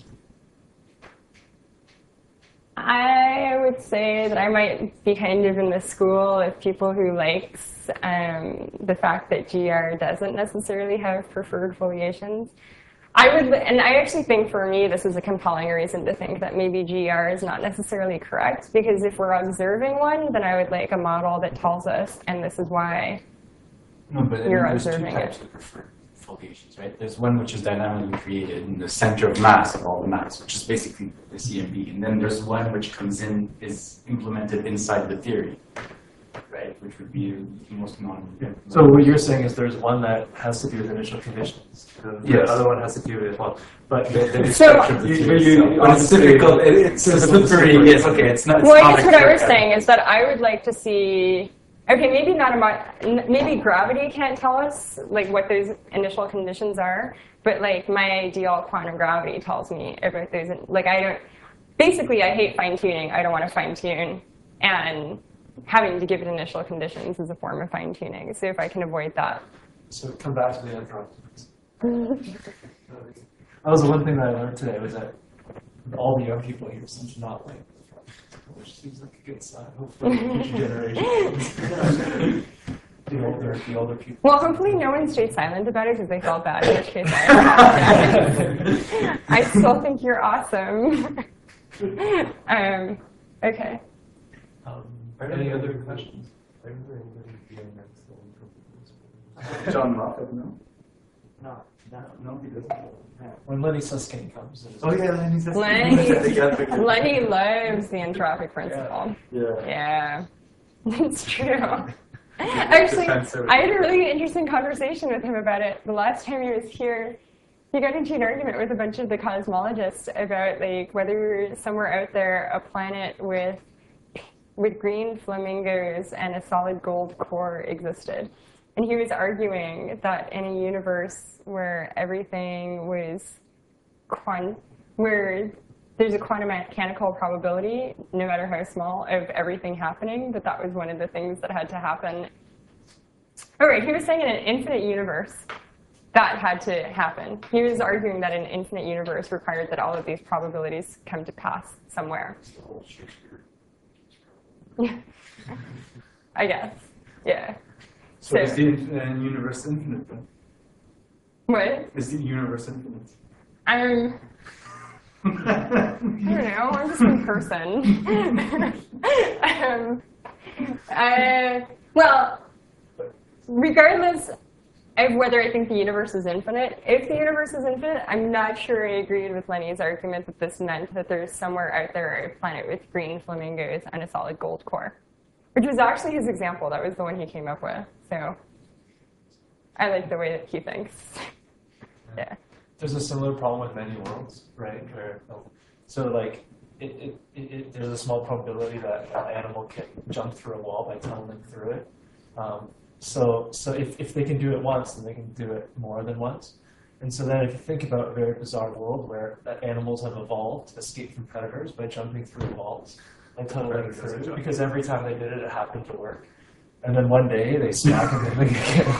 I would say that I might be kind of in the school of people who likes um, the fact that G R doesn't necessarily have preferred foliations. I would, and I actually think for me this is a compelling reason to think that maybe G R is not necessarily correct, because if we're observing one, then I would like a model that tells us, and this is why. No, but I mean, You're there's two observing types it. of preferred foliations, right? There's one which is dynamically created in the center of mass of all the mass, which is basically the C M B. And then there's one which comes in, is implemented inside the theory, right? Which would be the most non. So what you're saying is there's one that has to do with initial conditions. The Yes. other one has to do with, well, but the, the So- structure of the You- theory you- itself. But it's Obviously, difficult. It- It's a slippery. Yes, okay. It's not. It's Well, I not guess a what I clear was cut. saying is that I would like to see. Okay, maybe not about. Maybe gravity can't tell us like what those initial conditions are, but like my ideal quantum gravity tells me about those. Like I don't. Basically, I hate fine tuning. I don't want to fine tune, and having to give it initial conditions is a form of fine tuning. So if I can avoid that. So come back to the anthropic. That was the one thing that I learned today, was that all the young people here seem to not like anthropic, which seems like a good sign. Hopefully, in future generations. the older, the older people. Well, hopefully no one stayed silent about it because they felt bad. In which case, I, I still think you're awesome. um, okay. Um, any other questions? John Moffat, no? No, no. No, he doesn't. When Lenny Susskind comes. then it's- Oh yeah, Lenny says. Lenny, Lenny loves the entropic principle. Yeah. Yeah, it's true. Actually, I had a really interesting conversation with him about it the last time he was here. He got into an argument with a bunch of the cosmologists about like whether somewhere out there a planet with with green flamingos and a solid gold core existed. And he was arguing that in a universe where everything was quant, where there's a quantum mechanical probability, no matter how small, of everything happening, that that was one of the things that had to happen. Oh, right, he was saying in an infinite universe, that had to happen. He was arguing that an infinite universe required that all of these probabilities come to pass somewhere. I guess, yeah. So is the uh, universe infinite then? What? Is the universe infinite? Um, I don't know, I'm just a person. um, uh, well, regardless of whether I think the universe is infinite, if the universe is infinite, I'm not sure I agreed with Lenny's argument that this meant that there's somewhere out there a planet with green flamingos and a solid gold core, which was actually his example. That was the one he came up with. So I like the way that he thinks. Yeah. There's a similar problem with many worlds, right? Where, so like, it, it, it, it, there's a small probability that an animal can jump through a wall by tunneling through it. Um, so so if, if they can do it once, then they can do it more than once. And so then if you think about a very bizarre world where animals have evolved to escape from predators by jumping through walls, by tunneling through, because every time they did it, it happened to work. And then one day they smack and then they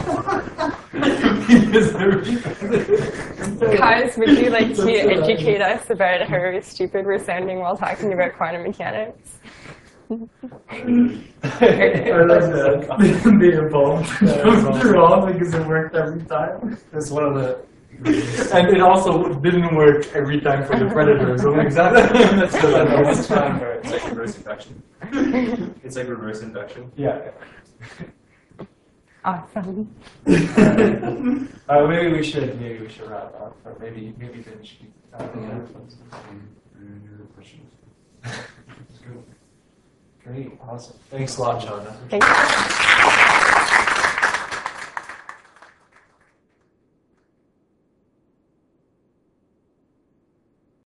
Guys, would you like to educate us about how stupid we're sounding while talking about quantum mechanics? I like that. They evolved through all because it worked every time. That's one of the. And it also didn't work every time for the predators. So exactly. That's That's the time where It's like reverse induction. It's like reverse induction. Yeah. Awesome. Uh, maybe we should maybe we should wrap up, or maybe maybe then we should keep uh, the other ones. Any other questions? Great, awesome. Thanks a lot, John. Thank you.